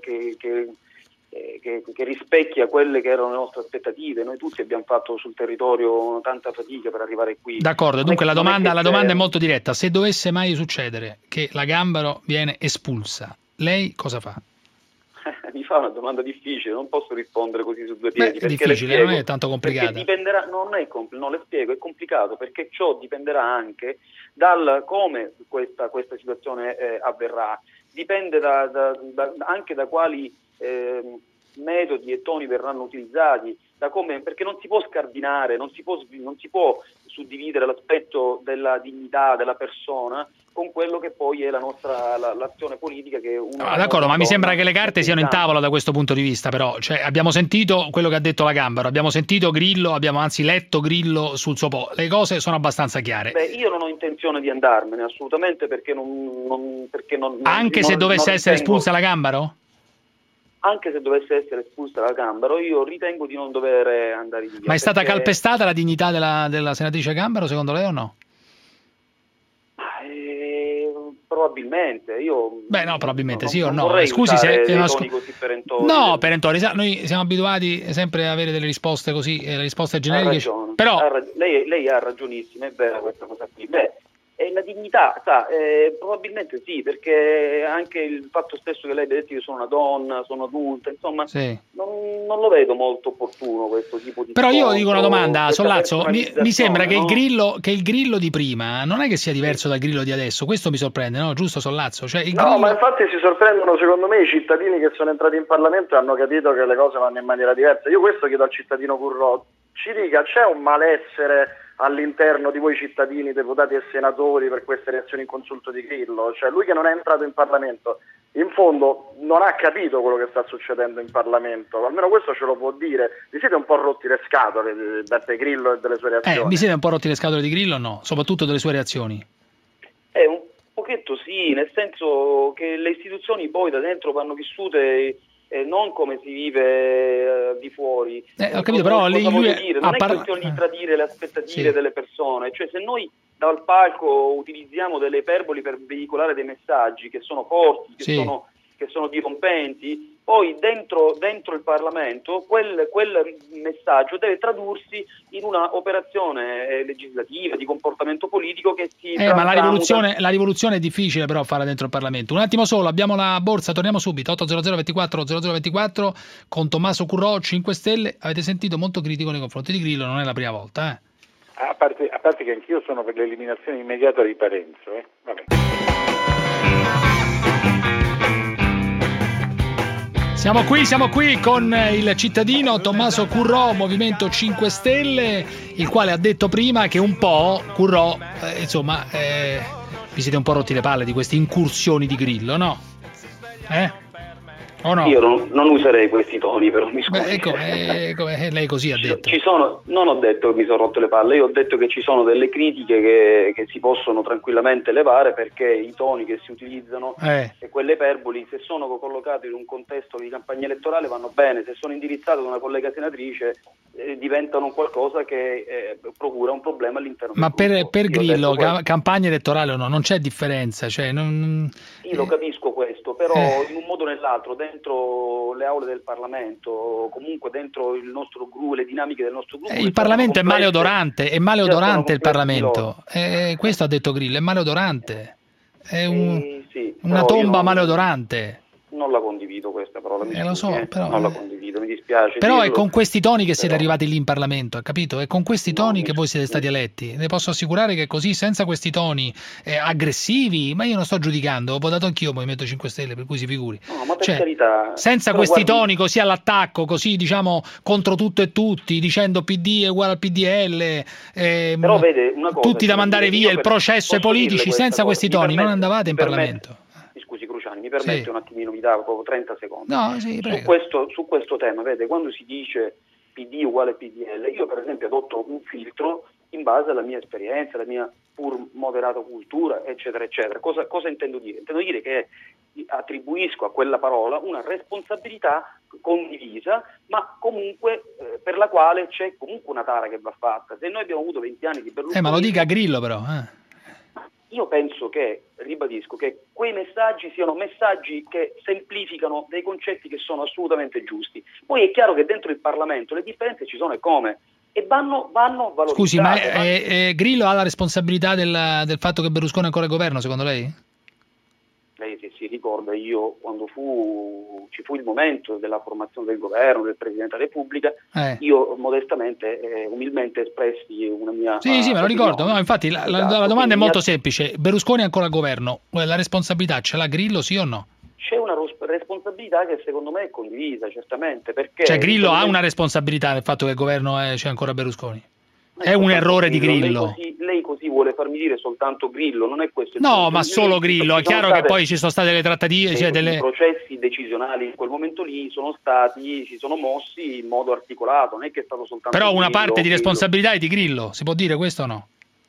rispecchia quelle che erano le nostre aspettative. Noi tutti abbiamo fatto sul territorio tanta fatica per arrivare qui. D'accordo, dunque la domanda è molto diretta. Se dovesse mai succedere che la Gambaro viene espulsa, lei cosa fa? Mi fa una domanda difficile, non posso rispondere così su due piedi. È difficile, non è tanto complicata. Dipenderà, le spiego, è complicato perché ciò dipenderà anche dal come questa situazione avverrà. Dipende anche da quali metodi e toni verranno utilizzati, perché non si può scardinare, non si può suddividere l'aspetto della dignità della persona con quello che poi è l'azione politica che d'accordo, ma mi sembra che le carte siano in tavola da questo punto di vista, però abbiamo sentito quello che ha detto la Gambaro, abbiamo sentito Grillo, abbiamo anzi letto Grillo sul suo le cose sono abbastanza chiare. Io non ho intenzione di andarmene assolutamente perché anche se dovesse essere espulsa la Gambaro? Anche se dovesse essere espulsa la Gambaro, io ritengo di non dover andare via. Ma è stata calpestata la dignità della senatrice Gambaro, secondo lei o no? Probabilmente, probabilmente sì o no. Scusi se così perentori. No, perentori, noi siamo abituati sempre a avere delle risposte così, le risposte generiche. Però lei ha ragionissima, è vera questa cosa qui. E la dignità, probabilmente sì, perché anche il fatto stesso che lei abbia detto che io sono una donna, sono adulta, insomma, non lo vedo molto opportuno questo tipo di... Però io dico una domanda, Sollazzo, mi sembra che il grillo di prima non è che sia diverso dal Grillo di adesso, questo mi sorprende, no? Giusto, Sollazzo? No, ma infatti si sorprendono secondo me i cittadini che sono entrati in Parlamento e hanno capito che le cose vanno in maniera diversa. Io questo chiedo al cittadino Currò, ci dica, c'è un malessere all'interno di voi cittadini, deputati e senatori per queste reazioni in consulto di Grillo? Cioè lui che non è entrato in Parlamento, in fondo non ha capito quello che sta succedendo in Parlamento, almeno questo ce lo può dire. Vi siete un po' rotti le scatole di Beppe Grillo e delle sue reazioni? Vi siete un po' rotti le scatole di Grillo o no? Soprattutto delle sue reazioni? Un pochetto sì, nel senso che le istituzioni poi da dentro vanno vissute non come si vive di fuori. Ho capito, però non è questione di tradire le aspettative delle persone, cioè se noi dal palco utilizziamo delle iperboli per veicolare dei messaggi che sono forti, che sono dirompenti, poi dentro il Parlamento quel messaggio deve tradursi in una operazione legislativa, di comportamento politico che si ma la rivoluzione è difficile però farla dentro il Parlamento. Un attimo solo, abbiamo la borsa, torniamo subito. 800 24 0024 con Tommaso Currò, 5 Stelle. Avete sentito molto critico nei confronti di Grillo, non è la prima volta, A parte che anch'io sono per l'eliminazione immediata di Parenzo, Vabbè. Siamo qui con il cittadino Tommaso Currò, Movimento 5 Stelle, il quale ha detto prima che un po', Currò, insomma, vi siete un po' rotti le palle di queste incursioni di Grillo, no? O no? Io non userei questi toni, però mi scusi. Lei così ha detto. Non ho detto che mi sono rotto le palle, io ho detto che ci sono delle critiche che si possono tranquillamente levare, perché i toni che si utilizzano e quelle iperboli, se sono collocati in un contesto di campagna elettorale, vanno bene, se sono indirizzati da una collega senatrice diventano qualcosa che procura un problema all'interno del gruppo. Per Grillo, campagna elettorale o no, non c'è differenza, cioè io lo capisco questo, però in un modo o nell'altro, dentro le aule del Parlamento, comunque dentro il nostro gruppo, le dinamiche del nostro gruppo. Il Parlamento è maleodorante il Parlamento. Questo ha detto Grillo, è maleodorante. È una tomba maleodorante. Non la condivido questa parola, lo so, però non la condivido, mi dispiace. Però dirlo. È con questi toni che siete arrivati lì in Parlamento, hai capito? È con questi toni che voi siete stati eletti. Ne posso assicurare che così, senza questi toni aggressivi, ma io non sto giudicando, ho votato anch'io Movimento 5 Stelle, per cui si figuri. No, ma per carità, senza questi toni così all'attacco, così diciamo contro tutto e tutti, dicendo PD è uguale al PDL, però vede una cosa, tutti da mandare via, il processo ai politici, senza questi toni non andavate in Parlamento. Scusi Cruciani, mi permette un attimino, mi dà proprio 30 secondi. No, su questo tema, vede, quando si dice PD uguale PDL, io per esempio adotto un filtro in base alla mia esperienza, alla mia pur moderata cultura, eccetera, eccetera. Cosa intendo dire? Intendo dire che attribuisco a quella parola una responsabilità condivisa, ma comunque per la quale c'è comunque una tara che va fatta. Se noi abbiamo avuto 20 anni di Berlusconi... ma lo dica Grillo però, Io penso che, ribadisco, che quei messaggi siano messaggi che semplificano dei concetti che sono assolutamente giusti. Poi è chiaro che dentro il Parlamento le differenze ci sono e come, e vanno valorizzate. Scusi, ma Grillo ha la responsabilità del fatto che Berlusconi è ancora al governo, secondo lei? Lei se si ricorda, io quando ci fu il momento della formazione del governo, del Presidente della Repubblica, io modestamente, umilmente espressi una mia... Sì, me lo ricordo. No, infatti la domanda è molto semplice. Berlusconi è ancora al governo, la responsabilità ce l'ha Grillo, sì o no? C'è una responsabilità che secondo me è condivisa, certamente, perché... Cioè Grillo ha una responsabilità nel fatto che il governo c'è ancora Berlusconi? È un errore di Grillo. Lei così vuole farmi dire soltanto Grillo, non è questo il punto. No, ma solo Grillo, è chiaro che poi ci sono state le trattative, i processi decisionali in quel momento lì si sono mossi in modo articolato, non è che è stato soltanto Però una Grillo, parte di responsabilità è di Grillo, si può dire questo o no?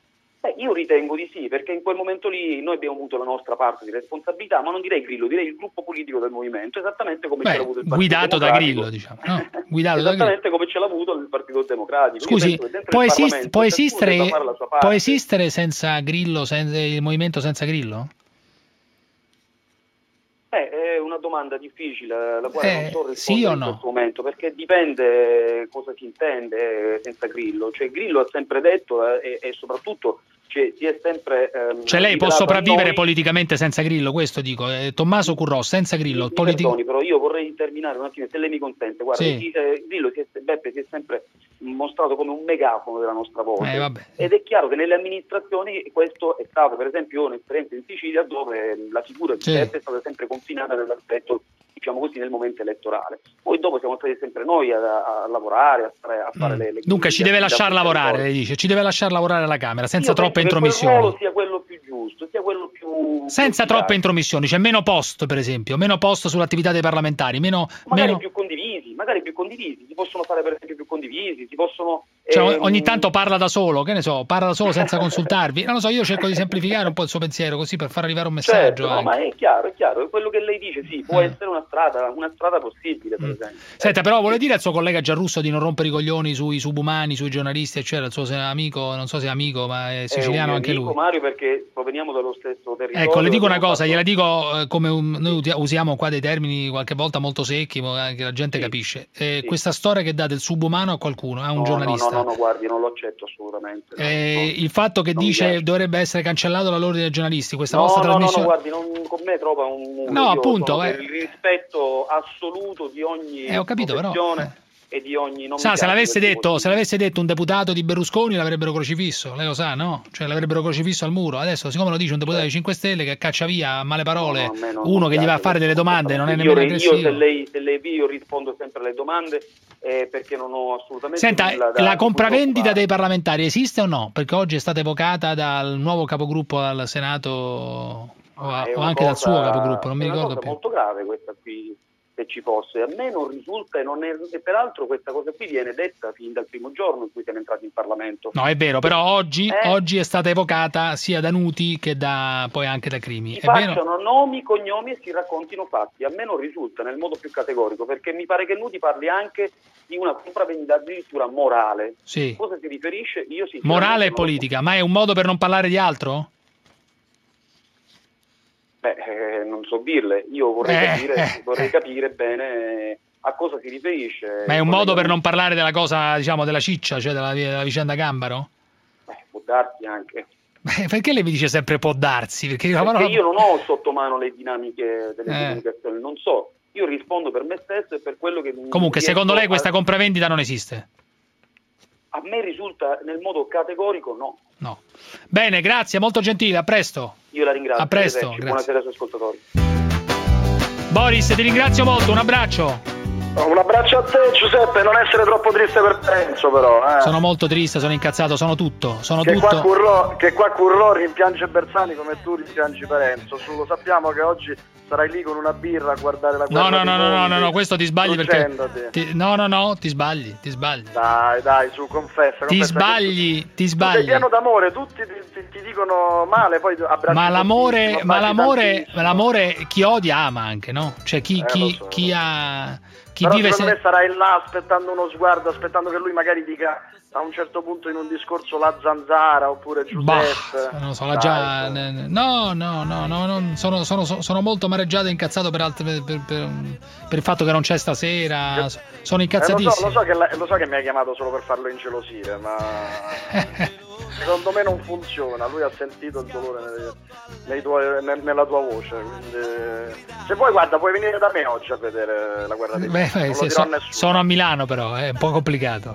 Io ritengo di sì, perché in quel momento lì noi abbiamo avuto la nostra parte di responsabilità, ma non direi Grillo, direi il gruppo politico del movimento, esattamente come ce l'ha avuto il Partito guidato Democratico. Da Grillo, diciamo. No, guidato esattamente come ce l'ha avuto il Partito Democratico. Scusi, può esistere senza Grillo, il movimento senza Grillo? È una domanda difficile, la quale non so rispondere sì o no? In questo momento, perché dipende cosa si intende senza Grillo. Cioè Grillo ha sempre detto e soprattutto si è sempre... cioè lei può sopravvivere politicamente senza Grillo, questo dico. Tommaso Currò, senza Grillo... Perdoni, però io vorrei terminare un attimo, se lei mi consente. Guarda, Grillo si è sempre mostrato come un megafono della nostra voce. Ed è chiaro che nelle amministrazioni questo è stato, per esempio, io ho un'esperienza in Sicilia dove la figura di Beppe è stata sempre confinata nell'aspetto, diciamo così, nel momento elettorale. Poi dopo siamo stati sempre noi a lavorare, a fare le Dunque ci deve lasciar lavorare, lei dice, ci deve lasciar lavorare alla Camera, senza troppe intromissioni. Che quel ruolo sia quello più giusto, sia quello più... Senza troppe intromissioni, cioè meno post, per esempio, meno post sull'attività dei parlamentari, magari più condivisi, si possono fare per esempio più condivisi, si possono... Cioè, ogni tanto parla da solo, che ne so, parla da solo senza consultarvi. Non lo so, io cerco di semplificare un po' il suo pensiero così per far arrivare un messaggio. Certo, no, ma è chiaro, quello che lei dice, sì, può essere una strada possibile, per esempio. Senta, però vuole dire al suo collega Giarrusso di non rompere i coglioni sui subumani, sui giornalisti, eccetera, il suo amico, non so se è amico, ma è siciliano anche lui. Mario, perché proveniamo dallo stesso territorio. Ecco, le dico una cosa, gliela dico come noi usiamo qua dei termini qualche volta molto secchi, che la gente capisce. Questa storia che dà del subumano a qualcuno, a un giornalista. No, guardi, non lo accetto assolutamente. Il fatto che dice dovrebbe essere cancellato dall'ordine dei giornalisti, questa vostra trasmissione... No, guardi, con me trova un... No, appunto. Per il rispetto assoluto di ogni ho capito, però... e di ogni... Non se l'avesse detto un deputato di Berlusconi l'avrebbero crocifisso, lei lo sa, no? Cioè l'avrebbero crocifisso al muro. Adesso, siccome lo dice un deputato dei 5 Stelle che caccia via a male parole uno che gli va a fare delle domande, non è nemmeno aggressivo. Io se lei io rispondo sempre alle domande perché non ho assolutamente... Senta, la compravendita dei parlamentari esiste o no? Perché oggi è stata evocata dal nuovo capogruppo al Senato o anche dal suo capogruppo, non mi ricordo più. È molto grave questa qui, se ci fosse. A me non risulta e peraltro questa cosa qui viene detta fin dal primo giorno in cui siamo entrati in Parlamento. No, è vero, però oggi è stata evocata sia da Nuti che poi anche da Crimi. Si facciano nomi, cognomi e si raccontino fatti. A me non risulta nel modo più categorico, perché mi pare che Nuti parli anche di una compravendita addirittura morale. Sì. Cosa si riferisce? Io morale e politica, ma è un modo per non parlare di altro? Non so dirle, io vorrei capire bene a cosa si riferisce. Ma è un modo per non parlare della cosa, diciamo, della ciccia, cioè della vicenda Gambaro? Può darsi anche. Perché lei mi dice sempre può darsi? Perché io non ho sotto mano le dinamiche delle comunicazioni, non so. Io rispondo per me stesso e per quello che... Comunque, secondo lei questa compravendita non esiste? A me risulta nel modo categorico no. No. Bene, grazie, molto gentile, a presto. Io la ringrazio. A presto, grazie. Buonasera ai suoi ascoltatori. Boris, ti ringrazio molto, un abbraccio. Un abbraccio a te, Giuseppe, non essere troppo triste per Parenzo però. Sono molto triste, sono incazzato, sono tutto. Che qua Currò rimpiange Bersani come tu rimpiangi Parenzo. Lo sappiamo che oggi sarai lì con una birra a guardare la guerra. No, questo ti sbagli perché No, ti sbagli. Dai, su, confessa. Ti sbagli. Tu sei pieno d'amore, tutti ti dicono male, poi abbracci. Ma l'amore chi odia ama anche, no? Cioè chi però vive secondo me sarai là aspettando uno sguardo, aspettando che lui magari dica a un certo punto in un discorso la zanzara oppure Giuseppe. Non lo so, sono molto amareggiato e incazzato per il fatto che non c'è stasera. Sono incazzatissimo. Lo so che mi hai chiamato solo per farlo ingelosire, ma secondo me non funziona. Lui ha sentito il dolore nella tua voce, quindi... Se vuoi, guarda, puoi venire da me oggi a vedere la guerra dei sono a Milano, però è un po' complicato.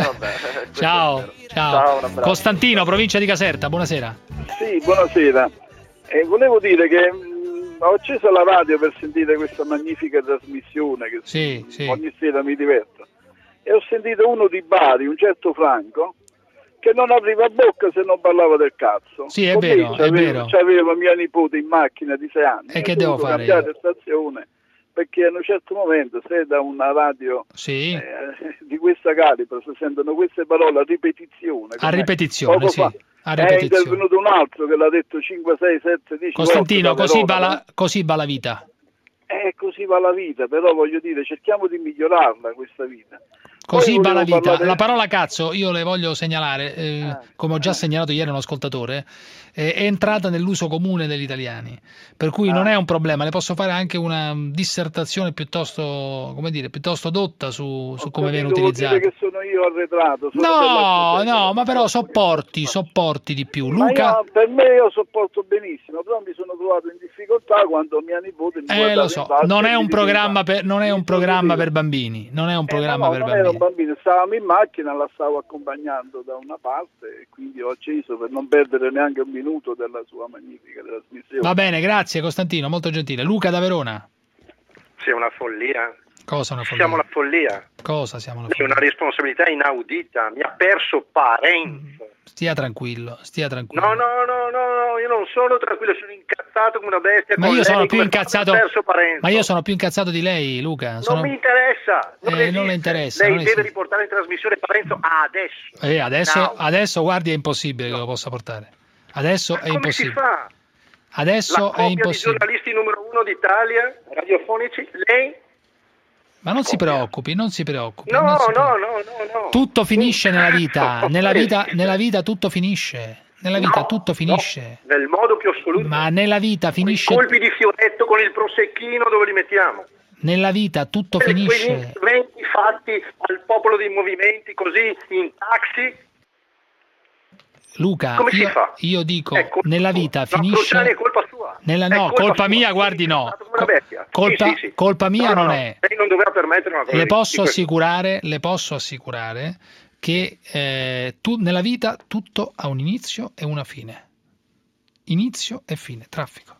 Ciao. Costantino, provincia di Caserta, buonasera. Sì, buonasera. Volevo dire che ho acceso la radio per sentire questa magnifica trasmissione che ogni sera mi diverto, e ho sentito uno di Bari, un certo Franco, che non apriva bocca se non parlava del cazzo. Sì, è vero. C'avevo mia nipote in macchina di 6 anni. E che devo fare? Cambiare stazione, perché a un certo momento, se da una radio di questa calibra si sentono queste parole a ripetizione. A ripetizione, sì. È intervenuto un altro che l'ha detto 5, 6, 7, 10 Costantino, così va la vita. Così va la vita, però voglio dire, cerchiamo di migliorarla questa vita. Così va la vita. La parola cazzo, io le voglio segnalare, come ho già segnalato ieri a un ascoltatore, è entrata nell'uso comune degli italiani, per cui non è un problema. Le posso fare anche una dissertazione piuttosto dotta su come viene utilizzato. Dire che sono io arretrato. No, ma però sopporti di più. Luca, per me io sopporto benissimo, però mi sono trovato in difficoltà quando mia nipote mi lo so, non è un programma per bambini, non è un programma per bambini. Bambino, stavamo in macchina, la stavo accompagnando da una parte e quindi ho acceso per non perdere neanche un minuto della sua magnifica trasmissione. Va bene, grazie Costantino, molto gentile. Luca da Verona. Sì, è una follia. Cosa una follia? Siamo la follia. Cosa siamo la follia? È una responsabilità inaudita, mi ha perso Parenzo. Stia tranquillo. No, io non sono tranquillo, sono incazzato come una bestia. Ma io sono più incazzato di lei, Luca. Non mi interessa. Non le interessa. Lei deve riportare in trasmissione Parenzo adesso. Adesso guardi, è impossibile che lo possa portare. Adesso è impossibile. Come si fa? Adesso è impossibile. La coppia di giornalisti numero 1 d'Italia, radiofonici, lei... Ma non si preoccupi. No. Tutto finisce nella vita. Nella vita tutto finisce. Tutto finisce. No, nel modo più assoluto. Ma nella vita finisce. Con i colpi di fioretto, con il prosecchino, dove li mettiamo? Nella vita tutto finisce. Quegli interventi fatti al popolo dei movimenti così in taxi. Luca, come si fa? Io dico, nella vita finisce. Cruciani è colpa sua. No, colpa mia, guardi, no. Colpa mia non è. Lei non doveva permettere una cosa. Le posso assicurare che nella vita tutto ha un inizio e una fine. Inizio e fine, traffico.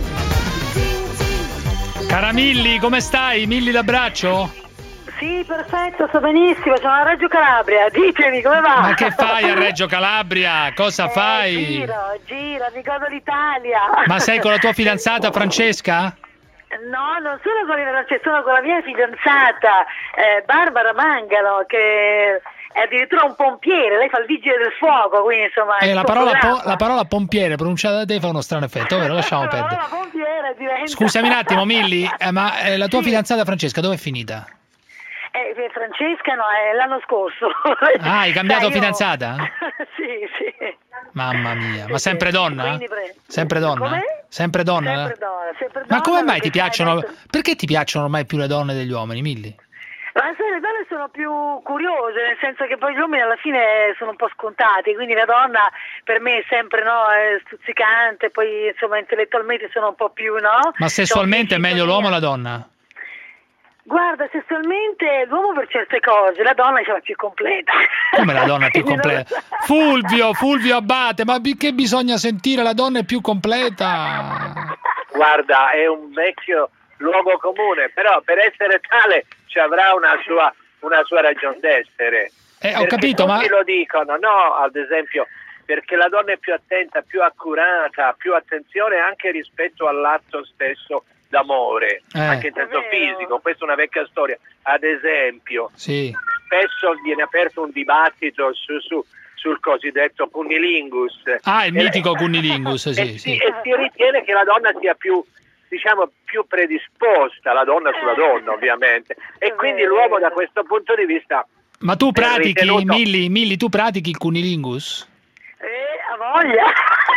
Cara Milli, come stai? Milli d'abbraccio? Sì, perfetto, sto benissimo, sono a Reggio Calabria, ditemi come va? Ma che fai a Reggio Calabria? Cosa fai? Giro, mi godo l'Italia. Ma sei con la tua fidanzata Francesca? No, non sono con Francesca, sono con la mia fidanzata, Barbara Mangano, che è addirittura un pompiere, lei fa il vigile del fuoco, quindi insomma... la parola pompiere pronunciata da te fa uno strano effetto, ovvero lasciamo perdere. Scusami un attimo, Milli, ma la tua fidanzata Francesca dove è finita? Francesca no, è l'anno scorso. Ah, hai cambiato fidanzata? Sì. Mamma mia, ma sempre donna? Sempre donna? Com'è? Sempre donna? Sempre donna. Ma come mai ti piacciono? Perché ti piacciono ormai più le donne degli uomini, Milli? Ma le donne sono più curiose, nel senso che poi gli uomini alla fine sono un po' scontati, quindi la donna per me è sempre è stuzzicante, poi insomma intellettualmente sono un po' più, no? Ma sessualmente è meglio l'uomo o la donna? Guarda, sessualmente l'uomo per certe cose, la donna è più completa. Come la donna è più completa? Fulvio Abate, ma che bisogna sentire? La donna è più completa. Guarda, è un vecchio luogo comune, però per essere tale ci avrà una sua ragion d'essere. Ho capito, tutti lo dicono, no? Ad esempio, perché la donna è più attenta, più accurata, più attenzione anche rispetto all'atto stesso d'amore, anche in senso fisico. Questa è una vecchia storia. Ad esempio, spesso viene aperto un dibattito sul cosiddetto cunnilingus. Ah, il mitico cunnilingus, sì. E si ritiene che la donna sia più predisposta, la donna sulla donna ovviamente, e quindi l'uomo da questo punto di vista. Ma tu pratichi, Milli, tu pratichi il cunnilingus? A voglia.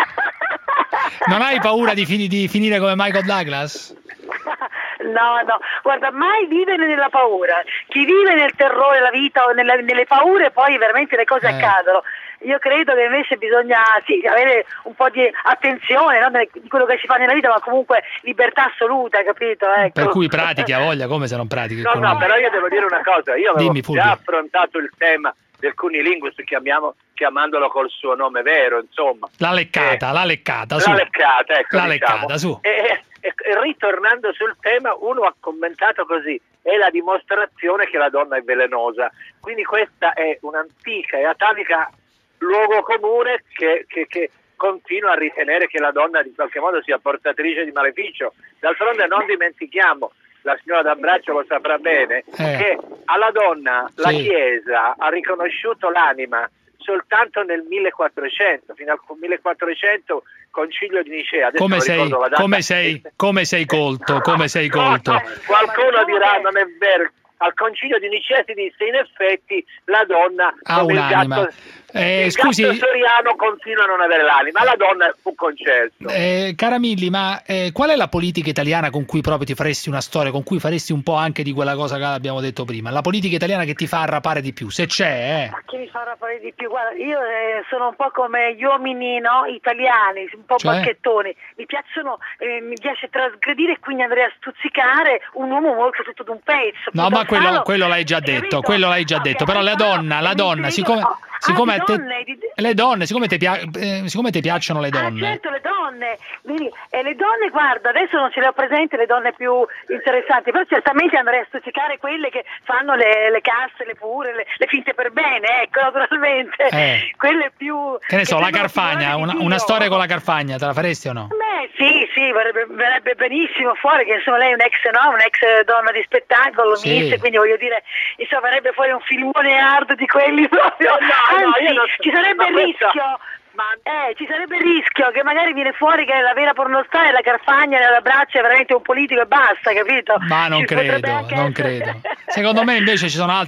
Non hai paura di finire come Michael Douglas? No, guarda, mai vivere nella paura. Chi vive nel terrore della vita o nelle paure, poi veramente le cose accadono. Io credo che invece bisogna avere un po' di attenzione, no, di quello che si fa nella vita, ma comunque libertà assoluta, capito? Ecco. Per cui pratichi a voglia, come se non pratichi? No, però io devo dire una cosa, io avevo già affrontato il tema del cunnilingus, chiamandolo col suo nome vero, insomma. La leccata, su. E ritornando sul tema, uno ha commentato così: è la dimostrazione che la donna è velenosa. Quindi questa è un'antica e atavica luogo comune che continua a ritenere che la donna in qualche modo sia portatrice di maleficio. D'altronde non dimentichiamo, la signora D'Abbraccio lo saprà bene, che alla donna la Chiesa ha riconosciuto l'anima soltanto nel 1400, fino al 1400 Concilio di Nicea. Come sei colto? Qualcuno dirà non è vero. Al Concilio di Nicea si disse in effetti la donna ha un'anima. Il gatto soriano continua a non avere l'anima, la donna fu concesso. Cara Milli, ma qual è la politica italiana con cui proprio ti faresti una storia, con cui faresti un po' anche di quella cosa che abbiamo detto prima? La politica italiana che ti fa arrapare di più, se c'è? Che mi fa arrapare di più? Guarda, io sono un po' come gli uomini, no, italiani, un po' bacchettoni. Mi piace trasgredire e quindi andrei a stuzzicare un uomo molto tutto d'un pezzo. No, ma quello l'hai già detto, però la donna, siccome ti piacciono le donne. Certo, le donne. E le donne, guarda, adesso non ce le ho presenti le donne più interessanti, però certamente andrei a stuzzicare quelle che fanno le casse, le pure, le finte per bene, ecco, naturalmente. Quelle più... Che ne so, la Carfagna, una storia con la Carfagna, te la faresti o no? Sì, verrebbe benissimo fuori, che insomma lei è un'ex donna di spettacolo, quindi voglio dire, insomma verrebbe fuori un filmone hard di quelli proprio. Ci sarebbe il rischio. Ci sarebbe il rischio che magari viene fuori che la vera pornostar è la Carfagna, nella braccia è veramente un politico e basta, capito? Ma non credo. Secondo me invece ci sono altri